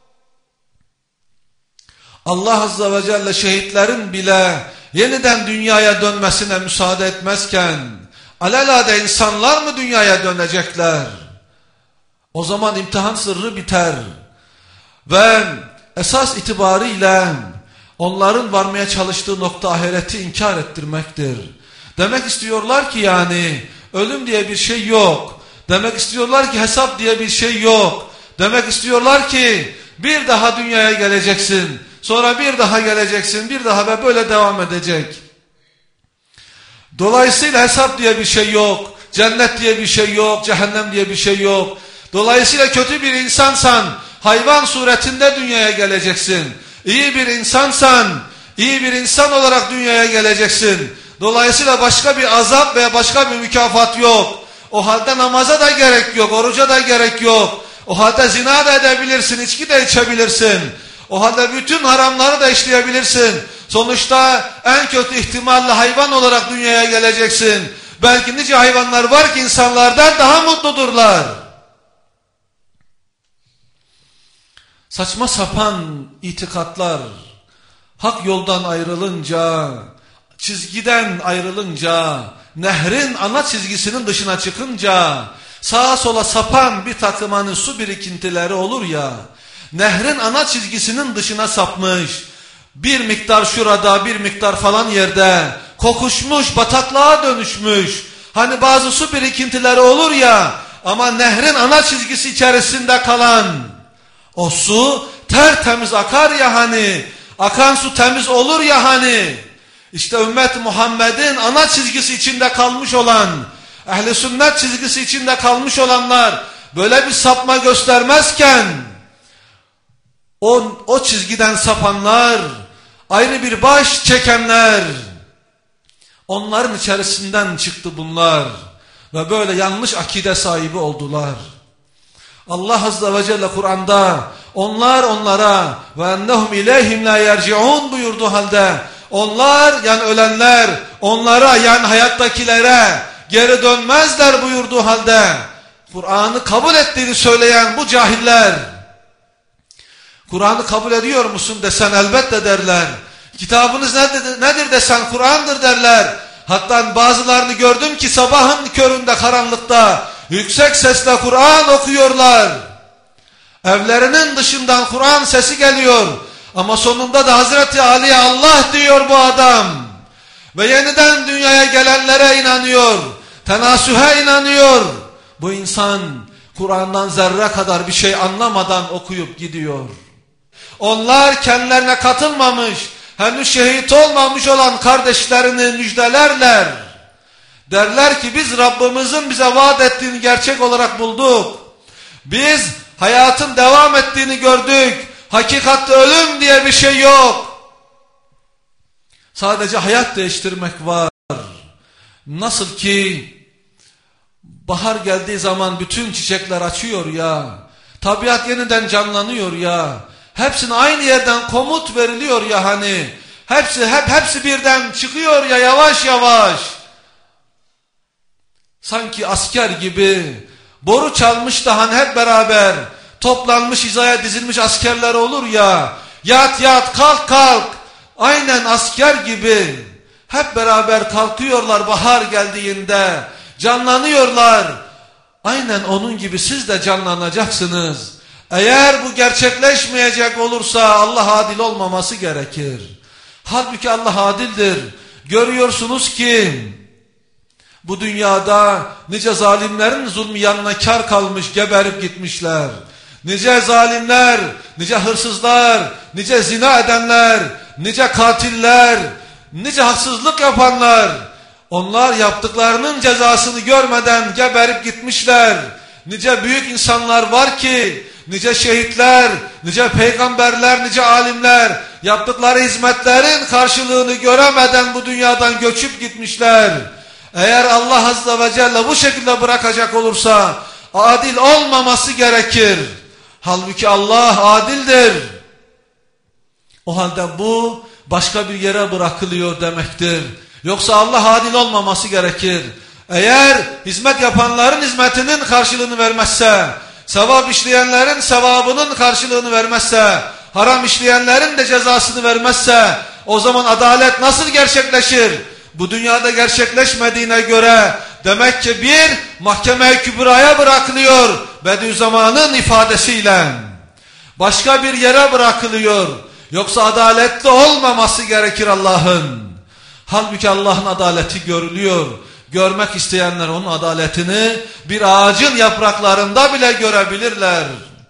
Allah Azze ve Celle şehitlerin bile yeniden dünyaya dönmesine müsaade etmezken alelade insanlar mı dünyaya dönecekler? O zaman imtihan sırrı biter. Ve esas itibariyle onların varmaya çalıştığı nokta ahireti inkar ettirmektir. Demek istiyorlar ki yani ölüm diye bir şey yok. Demek istiyorlar ki hesap diye bir şey yok. Demek istiyorlar ki bir daha dünyaya geleceksin. Sonra bir daha geleceksin. Bir daha ve böyle devam edecek. Dolayısıyla hesap diye bir şey yok. Cennet diye bir şey yok. Cehennem diye bir şey yok. Dolayısıyla kötü bir insansan hayvan suretinde dünyaya geleceksin. İyi bir insansan iyi bir insan olarak dünyaya geleceksin. Dolayısıyla başka bir azap veya başka bir mükafat yok. O halde namaza da gerek yok, oruca da gerek yok. O halde zina da edebilirsin, içki de içebilirsin. O halde bütün haramları da işleyebilirsin. Sonuçta en kötü ihtimalle hayvan olarak dünyaya geleceksin. Belki nice hayvanlar var ki insanlardan daha mutludurlar. Saçma sapan itikatlar, hak yoldan ayrılınca, çizgiden ayrılınca, nehrin ana çizgisinin dışına çıkınca, sağa sola sapan bir takım hani su birikintileri olur ya, nehrin ana çizgisinin dışına sapmış, bir miktar şurada, bir miktar falan yerde, kokuşmuş, bataklığa dönüşmüş, hani bazı su birikintileri olur ya, ama nehrin ana çizgisi içerisinde kalan, o su tertemiz akar ya hani, akan su temiz olur ya hani, işte ümmet Muhammed'in ana çizgisi içinde kalmış olan, ehl-i sünnet çizgisi içinde kalmış olanlar, böyle bir sapma göstermezken, o, o çizgiden sapanlar, ayrı bir baş çekenler, onların içerisinden çıktı bunlar ve böyle yanlış akide sahibi oldular. Allah Azze ve Celle Kur'an'da onlar onlara ve ennehum ileyhim la yerciun buyurduğu halde, onlar yani ölenler onlara yani hayattakilere geri dönmezler buyurduğu halde, Kur'an'ı kabul ettiğini söyleyen bu cahiller, Kur'an'ı kabul ediyor musun desen elbette derler. Kitabınız nedir, nedir desen Kur'an'dır derler. Hatta bazılarını gördüm ki sabahın köründe karanlıkta yüksek sesle Kur'an okuyorlar. Evlerinin dışından Kur'an sesi geliyor. Ama sonunda da Hazreti Ali'ye Allah diyor bu adam. Ve yeniden dünyaya gelenlere inanıyor. Tenasühe inanıyor. Bu insan Kur'an'dan zerre kadar bir şey anlamadan okuyup gidiyor. Onlar kendilerine katılmamış, henüz şehit olmamış olan kardeşlerini müjdelerler. Derler ki biz Rabbimizin bize vaat ettiğini gerçek olarak bulduk. Biz hayatın devam ettiğini gördük. Hakikatte ölüm diye bir şey yok. Sadece hayat değiştirmek var. Nasıl ki bahar geldiği zaman bütün çiçekler açıyor ya. Tabiat yeniden canlanıyor ya. Hepsine aynı yerden komut veriliyor ya hani. Hepsi hep hepsi birden çıkıyor ya yavaş yavaş. Sanki asker gibi boru çalmış da hani hep beraber toplanmış hizaya dizilmiş askerler olur ya. Yat yat kalk kalk. Aynen asker gibi hep beraber kalkıyorlar bahar geldiğinde. Canlanıyorlar. Aynen onun gibi siz de canlanacaksınız. Eğer bu gerçekleşmeyecek olursa Allah adil olmaması gerekir. Halbuki Allah adildir. Görüyorsunuz ki bu dünyada nice zalimlerin zulmü yanına kar kalmış, geberip gitmişler. Nice zalimler, nice hırsızlar, nice zina edenler, nice katiller, nice haksızlık yapanlar, onlar yaptıklarının cezasını görmeden geberip gitmişler. Nice büyük insanlar var ki, nice şehitler, nice peygamberler, nice alimler yaptıkları hizmetlerin karşılığını göremeden bu dünyadan göçüp gitmişler. Eğer Allah Azze ve Celle bu şekilde bırakacak olursa adil olmaması gerekir. Halbuki Allah adildir. O halde bu başka bir yere bırakılıyor demektir. Yoksa Allah adil olmaması gerekir. Eğer hizmet yapanların hizmetinin karşılığını vermezse, sevap işleyenlerin sevabının karşılığını vermezse, haram işleyenlerin de cezasını vermezse, o zaman adalet nasıl gerçekleşir? Bu dünyada gerçekleşmediğine göre demek ki bir mahkeme-i kübraya bırakılıyor Bediüzzaman'ın ifadesiyle. Başka bir yere bırakılıyor. Yoksa adaletli olmaması gerekir Allah'ın. Halbuki Allah'ın adaleti görülüyor. Görmek isteyenler onun adaletini bir ağacın yapraklarında bile görebilirler.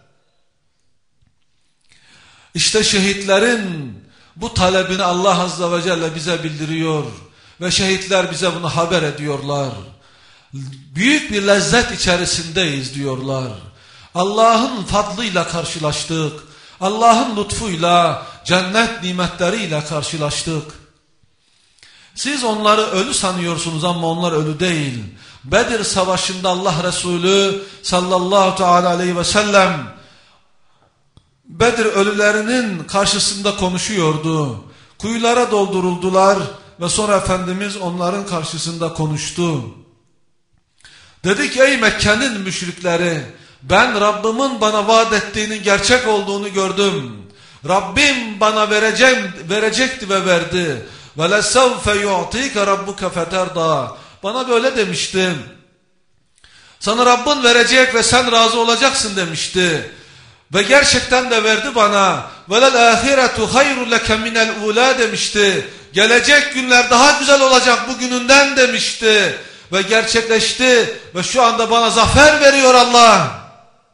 İşte şehitlerin bu talebini Allah Azze ve Celle bize bildiriyor. Ve şehitler bize bunu haber ediyorlar. Büyük bir lezzet içerisindeyiz diyorlar. Allah'ın fadlıyla karşılaştık. Allah'ın lütfuyla, cennet nimetleriyle karşılaştık. Siz onları ölü sanıyorsunuz ama onlar ölü değil. Bedir Savaşı'nda Allah Resulü sallallahu teala aleyhi ve sellem Bedir ölülerinin karşısında konuşuyordu. Kuyulara dolduruldular ve sonra Efendimiz onların karşısında konuştu. Dedi ki ey Mekke'nin müşrikleri, ben Rabbimin bana vaat ettiğinin gerçek olduğunu gördüm. Rabbim bana vereceğim, verecekti ve verdi. Ve lesevfe yu'tika rabbuke feterda. Bana böyle demişti. Sana Rabbin verecek ve sen razı olacaksın demişti. Ve gerçekten de verdi bana. Velel ahiretu hayrun leke minel ula demişti. Gelecek günler daha güzel olacak bugününden demişti. Ve gerçekleşti ve şu anda bana zafer veriyor Allah.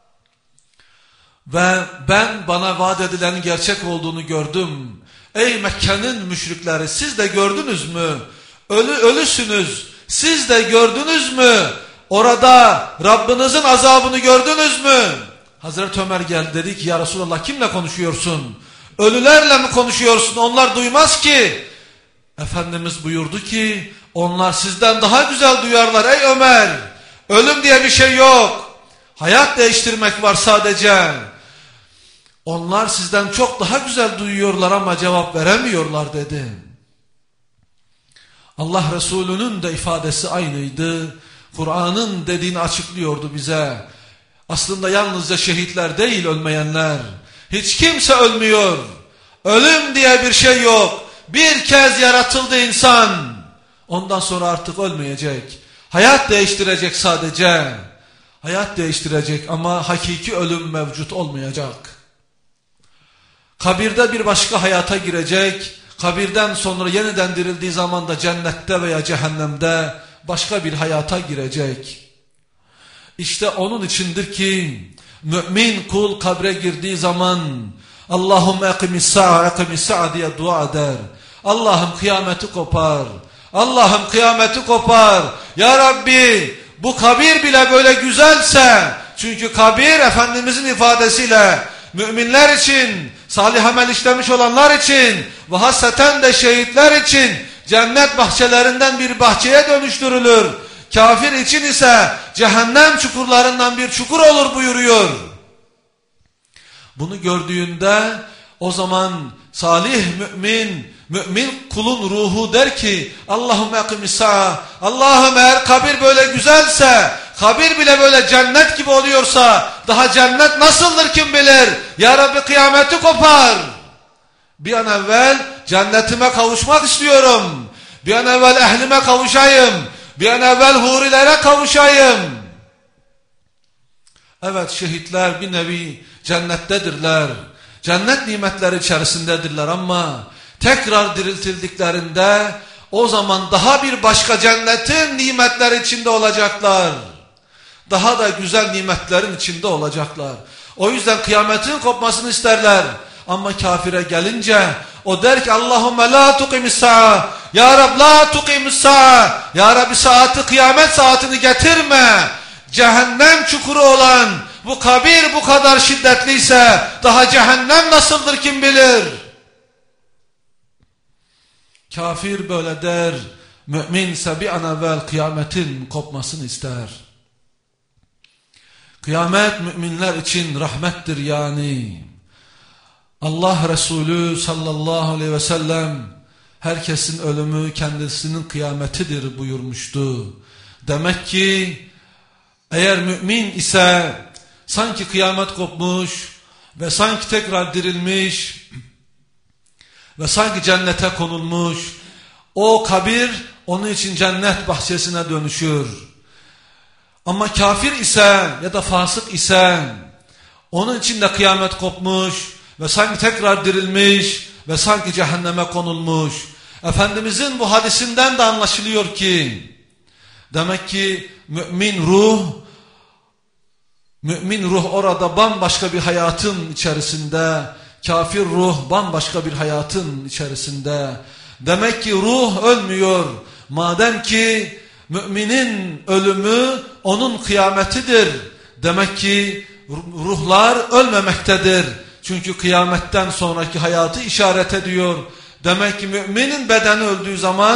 Ve ben bana vaat edilenin gerçek olduğunu gördüm. Ey Mekke'nin müşrikleri, siz de gördünüz mü? Ölü ölüsünüz. Siz de gördünüz mü? Orada Rabbinizin azabını gördünüz mü? Hazreti Ömer geldi, dedi ki ya Resulallah, kimle konuşuyorsun? Ölülerle mi konuşuyorsun? Onlar duymaz ki. Efendimiz buyurdu ki onlar sizden daha güzel duyarlar ey Ömer. Ölüm diye bir şey yok. Hayat değiştirmek var sadece. Onlar sizden çok daha güzel duyuyorlar ama cevap veremiyorlar dedi. Allah Resulü'nün de ifadesi aynıydı. Kur'an'ın dediğini açıklıyordu bize. Aslında yalnızca şehitler değil ölmeyenler. Hiç kimse ölmüyor. Ölüm diye bir şey yok. Bir kez yaratıldı insan. Ondan sonra artık ölmeyecek. Hayat değiştirecek sadece. Hayat değiştirecek ama hakiki ölüm mevcut olmayacak. Kabirde bir başka hayata girecek. Kabirden sonra yeniden dirildiği zaman da cennette veya cehennemde başka bir hayata girecek. İşte onun içindir ki mümin kul kabre girdiği zaman Allahümme ekimissa'a ekimissa'a diye dua eder. Allah'ım kıyameti kopar. Allah'ım kıyameti kopar. Ya Rabbi bu kabir bile böyle güzelse, çünkü kabir Efendimizin ifadesiyle müminler için, salih amel işlemiş olanlar için ve hasreten de şehitler için cennet bahçelerinden bir bahçeye dönüştürülür. Kafir için ise cehennem çukurlarından bir çukur olur buyuruyor. Bunu gördüğünde o zaman salih mümin, mümin kulun ruhu der ki Allahümme ekimissâ, Allah'ım eğer kabir böyle güzelse, kabir bile böyle cennet gibi oluyorsa daha cennet nasıldır kim bilir? Ya Rabbi kıyameti kopar. Bir an evvel cennetime kavuşmak istiyorum. Bir an evvel ehlime kavuşayım. Bir an evvel hurilere kavuşayım. Evet, şehitler bir nevi cennettedirler. Cennet nimetleri içerisindedirler ama tekrar diriltildiklerinde o zaman daha bir başka cennetin nimetleri içinde olacaklar. Daha da güzel nimetlerin içinde olacaklar. O yüzden kıyametin kopmasını isterler. Ama kafire gelince o der ki Allahümme la tuqimissa'a, Ya Rab la tuqimissa'a, Ya Rabbi saati, kıyamet saatini getirme. Cehennem çukuru olan bu kabir bu kadar şiddetliyse daha cehennem nasıldır kim bilir? Kafir böyle der, mümin ise bir an evvel kıyametin kopmasını ister. Kıyamet müminler için rahmettir yani. Allah Resulü sallallahu aleyhi ve sellem herkesin ölümü kendisinin kıyametidir buyurmuştu. Demek ki eğer mümin ise sanki kıyamet kopmuş ve sanki tekrar dirilmiş ve sanki cennete konulmuş, o kabir onun için cennet bahçesine dönüşür. Ama kafir ise ya da fasık ise onun için de kıyamet kopmuş ve sanki tekrar dirilmiş ve sanki cehenneme konulmuş. Efendimizin bu hadisinden de anlaşılıyor ki demek ki mümin ruh mümin ruh orada bambaşka bir hayatın içerisinde, kafir ruh bambaşka bir hayatın içerisinde. Demek ki ruh ölmüyor. Madem ki müminin ölümü onun kıyametidir. Demek ki ruhlar ölmemektedir. Çünkü kıyametten sonraki hayatı işaret ediyor. Demek ki müminin bedeni öldüğü zaman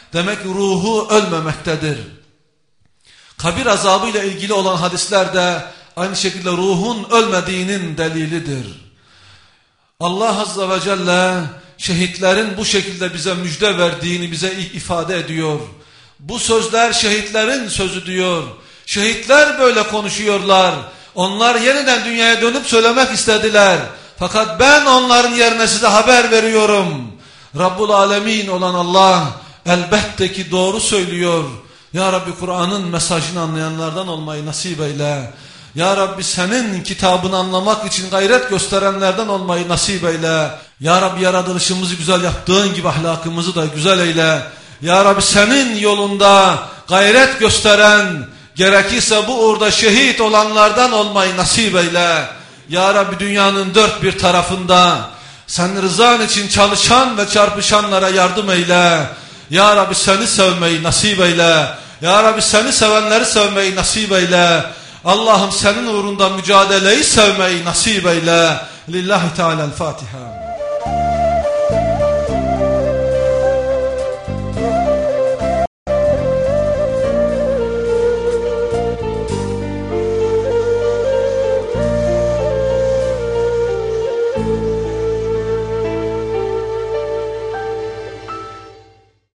demek ruhu ölmemektedir. Kabir azabıyla ilgili olan hadisler de aynı şekilde ruhun ölmediğinin delilidir. Allah Azze ve Celle şehitlerin bu şekilde bize müjde verdiğini bize ifade ediyor. Bu sözler şehitlerin sözü diyor. Şehitler böyle konuşuyorlar. Onlar yeniden dünyaya dönüp söylemek istediler. Fakat ben onların yerine size haber veriyorum. Rabbul Alemin olan Allah elbette ki doğru söylüyor. Ya Rabbi Kur'an'ın mesajını anlayanlardan olmayı nasip eyle. Ya Rabbi senin kitabını anlamak için gayret gösterenlerden olmayı nasip eyle. Ya Rabbi yaratılışımızı güzel yaptığın gibi ahlakımızı da güzel eyle. Ya Rabbi senin yolunda gayret gösteren, gerekirse bu uğurda şehit olanlardan olmayı nasip eyle. Ya Rabbi dünyanın dört bir tarafında sen rızan için çalışan ve çarpışanlara yardım eyle. Ya Rabbi seni sevmeyi nasip eyle. Ya Rabbi seni sevenleri sevmeyi nasip eyle. Allah'ım senin uğrunda mücadeleyi sevmeyi nasip eyle. Lillahi Teala'l-Fatiha.